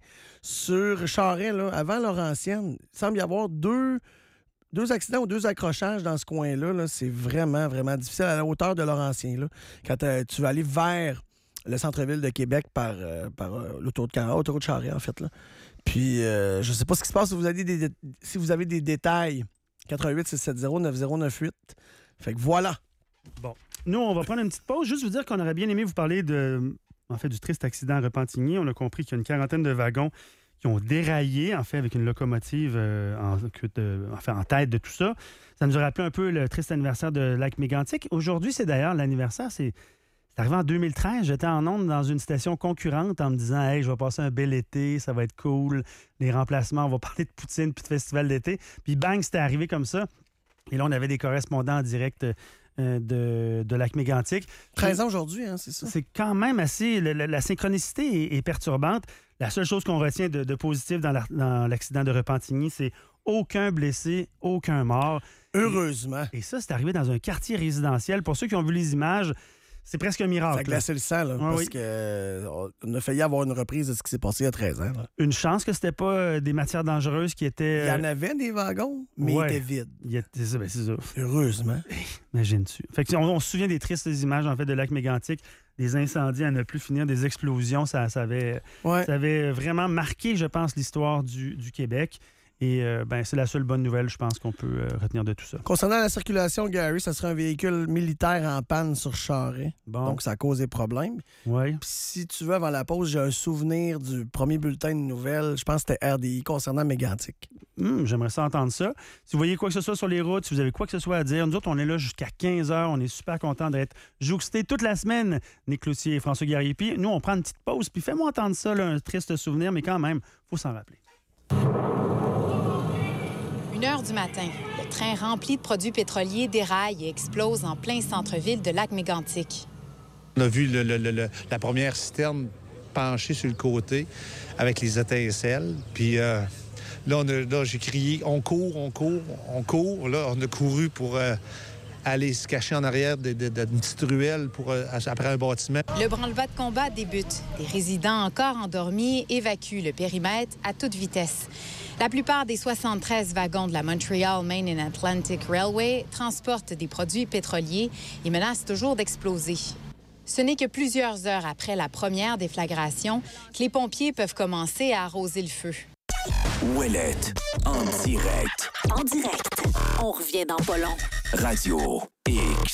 S5: sur Charest, là, avant Laurentienne. Il semble y avoir deux, deux accidents ou deux accrochages dans ce coin-là. Là. C'est vraiment, vraiment difficile à la hauteur de Laurentien. Là. Quand euh, tu vas aller vers le centre-ville de Québec par, euh, par euh, l'autoroute Cara- l'autoroute Charest, en fait. Là. Puis, euh, je sais pas ce qui se passe si vous avez des, dé- si vous avez des détails. quatre un huit six sept zéro neuf zéro neuf huit. Fait que voilà.
S4: Bon. Nous, on va prendre une petite pause. Juste vous dire qu'on aurait bien aimé vous parler de, en fait, du triste accident à Repentigny. On a compris qu'il y a une quarantaine de wagons qui ont déraillé, en fait, avec une locomotive euh, en, que de- enfin, en tête de tout ça. Ça nous a rappelé un peu le triste anniversaire de Lac-Mégantic. Aujourd'hui, c'est d'ailleurs l'anniversaire, c'est... C'est arrivé en deux mille treize, j'étais en onde dans une station concurrente en me disant « Hey, je vais passer un bel été, ça va être cool, les remplacements, on va parler de poutine puis de festival d'été. » Puis bang, c'était arrivé comme ça. Et là, on avait des correspondants en direct euh, de, de Lac-Mégantic.
S5: treize ans aujourd'hui, hein, c'est ça?
S4: C'est quand même assez... La, la- la synchronicité est, est perturbante. La seule chose qu'on retient de, de positif dans la- dans l'accident de Repentigny, c'est aucun blessé, aucun mort.
S5: Heureusement.
S4: Et ça, c'est arrivé dans un quartier résidentiel. Pour ceux qui ont vu les images, c'est presque un
S5: Ça a
S4: miracle. là.
S5: glacé le sang, là,
S4: Ouais,
S5: parce
S4: oui.
S5: que euh, on a failli avoir une reprise de ce qui s'est passé il y a treize ans. là.
S4: Une chance que c'était pas euh, des matières dangereuses qui étaient...
S5: Il y en
S4: euh,
S5: avait des wagons, mais
S4: ouais.
S5: ils étaient vides.
S4: il y a- c'est ça, ben, c'est ça.
S5: Heureusement.
S4: Imagine-tu. Fait que, on, on se souvient des tristes images en fait de Lac-Mégantic, des incendies à ne plus finir, des explosions. Ça, ça, avait,
S5: Ouais.
S4: ça avait vraiment marqué, je pense, l'histoire du, du Québec. Et euh, ben, c'est la seule bonne nouvelle, je pense, qu'on peut euh, retenir de tout ça.
S5: Concernant la circulation, Gary, ça serait un véhicule militaire en panne sur Charest.
S4: Bon,
S5: Donc, ça cause des problèmes.
S4: ouais.
S5: Puis si tu veux, avant la pause, j'ai un souvenir du premier bulletin de nouvelles. Je pense que c'était R D I concernant Mégantic.
S4: Hum, j'aimerais ça entendre ça. Si vous voyez quoi que ce soit sur les routes, si vous avez quoi que ce soit à dire, nous autres, on est là jusqu'à quinze heures. On est super contents d'être jouxtés toute la semaine, Nick Cloutier et François Guerrier. Puis nous, on prend une petite pause, puis fais-moi entendre ça, là, un triste souvenir, mais quand même, faut s'en rappeler.
S8: Une heure du matin, le train rempli de produits pétroliers déraille et explose en plein centre-ville de Lac-Mégantic.
S9: On a vu le- le- le- le- la première citerne penchée sur le côté avec les étincelles. Puis euh, là, on a- là, j'ai crié « On court, on court, on court ». Là, on a couru pour euh, aller se cacher en arrière de- de- de- d'une petite ruelle pour, euh, après un bâtiment.
S8: Le branle-bas de combat débute. Les résidents encore endormis évacuent le périmètre à toute vitesse. La plupart des soixante-treize wagons de la Montreal Main and Atlantic Railway transportent des produits pétroliers et menacent toujours d'exploser. Ce n'est que plusieurs heures après la première déflagration que les pompiers peuvent commencer à arroser le feu.
S1: Ouellette, en direct.
S3: En direct. On revient dans pas long.
S1: Radio X.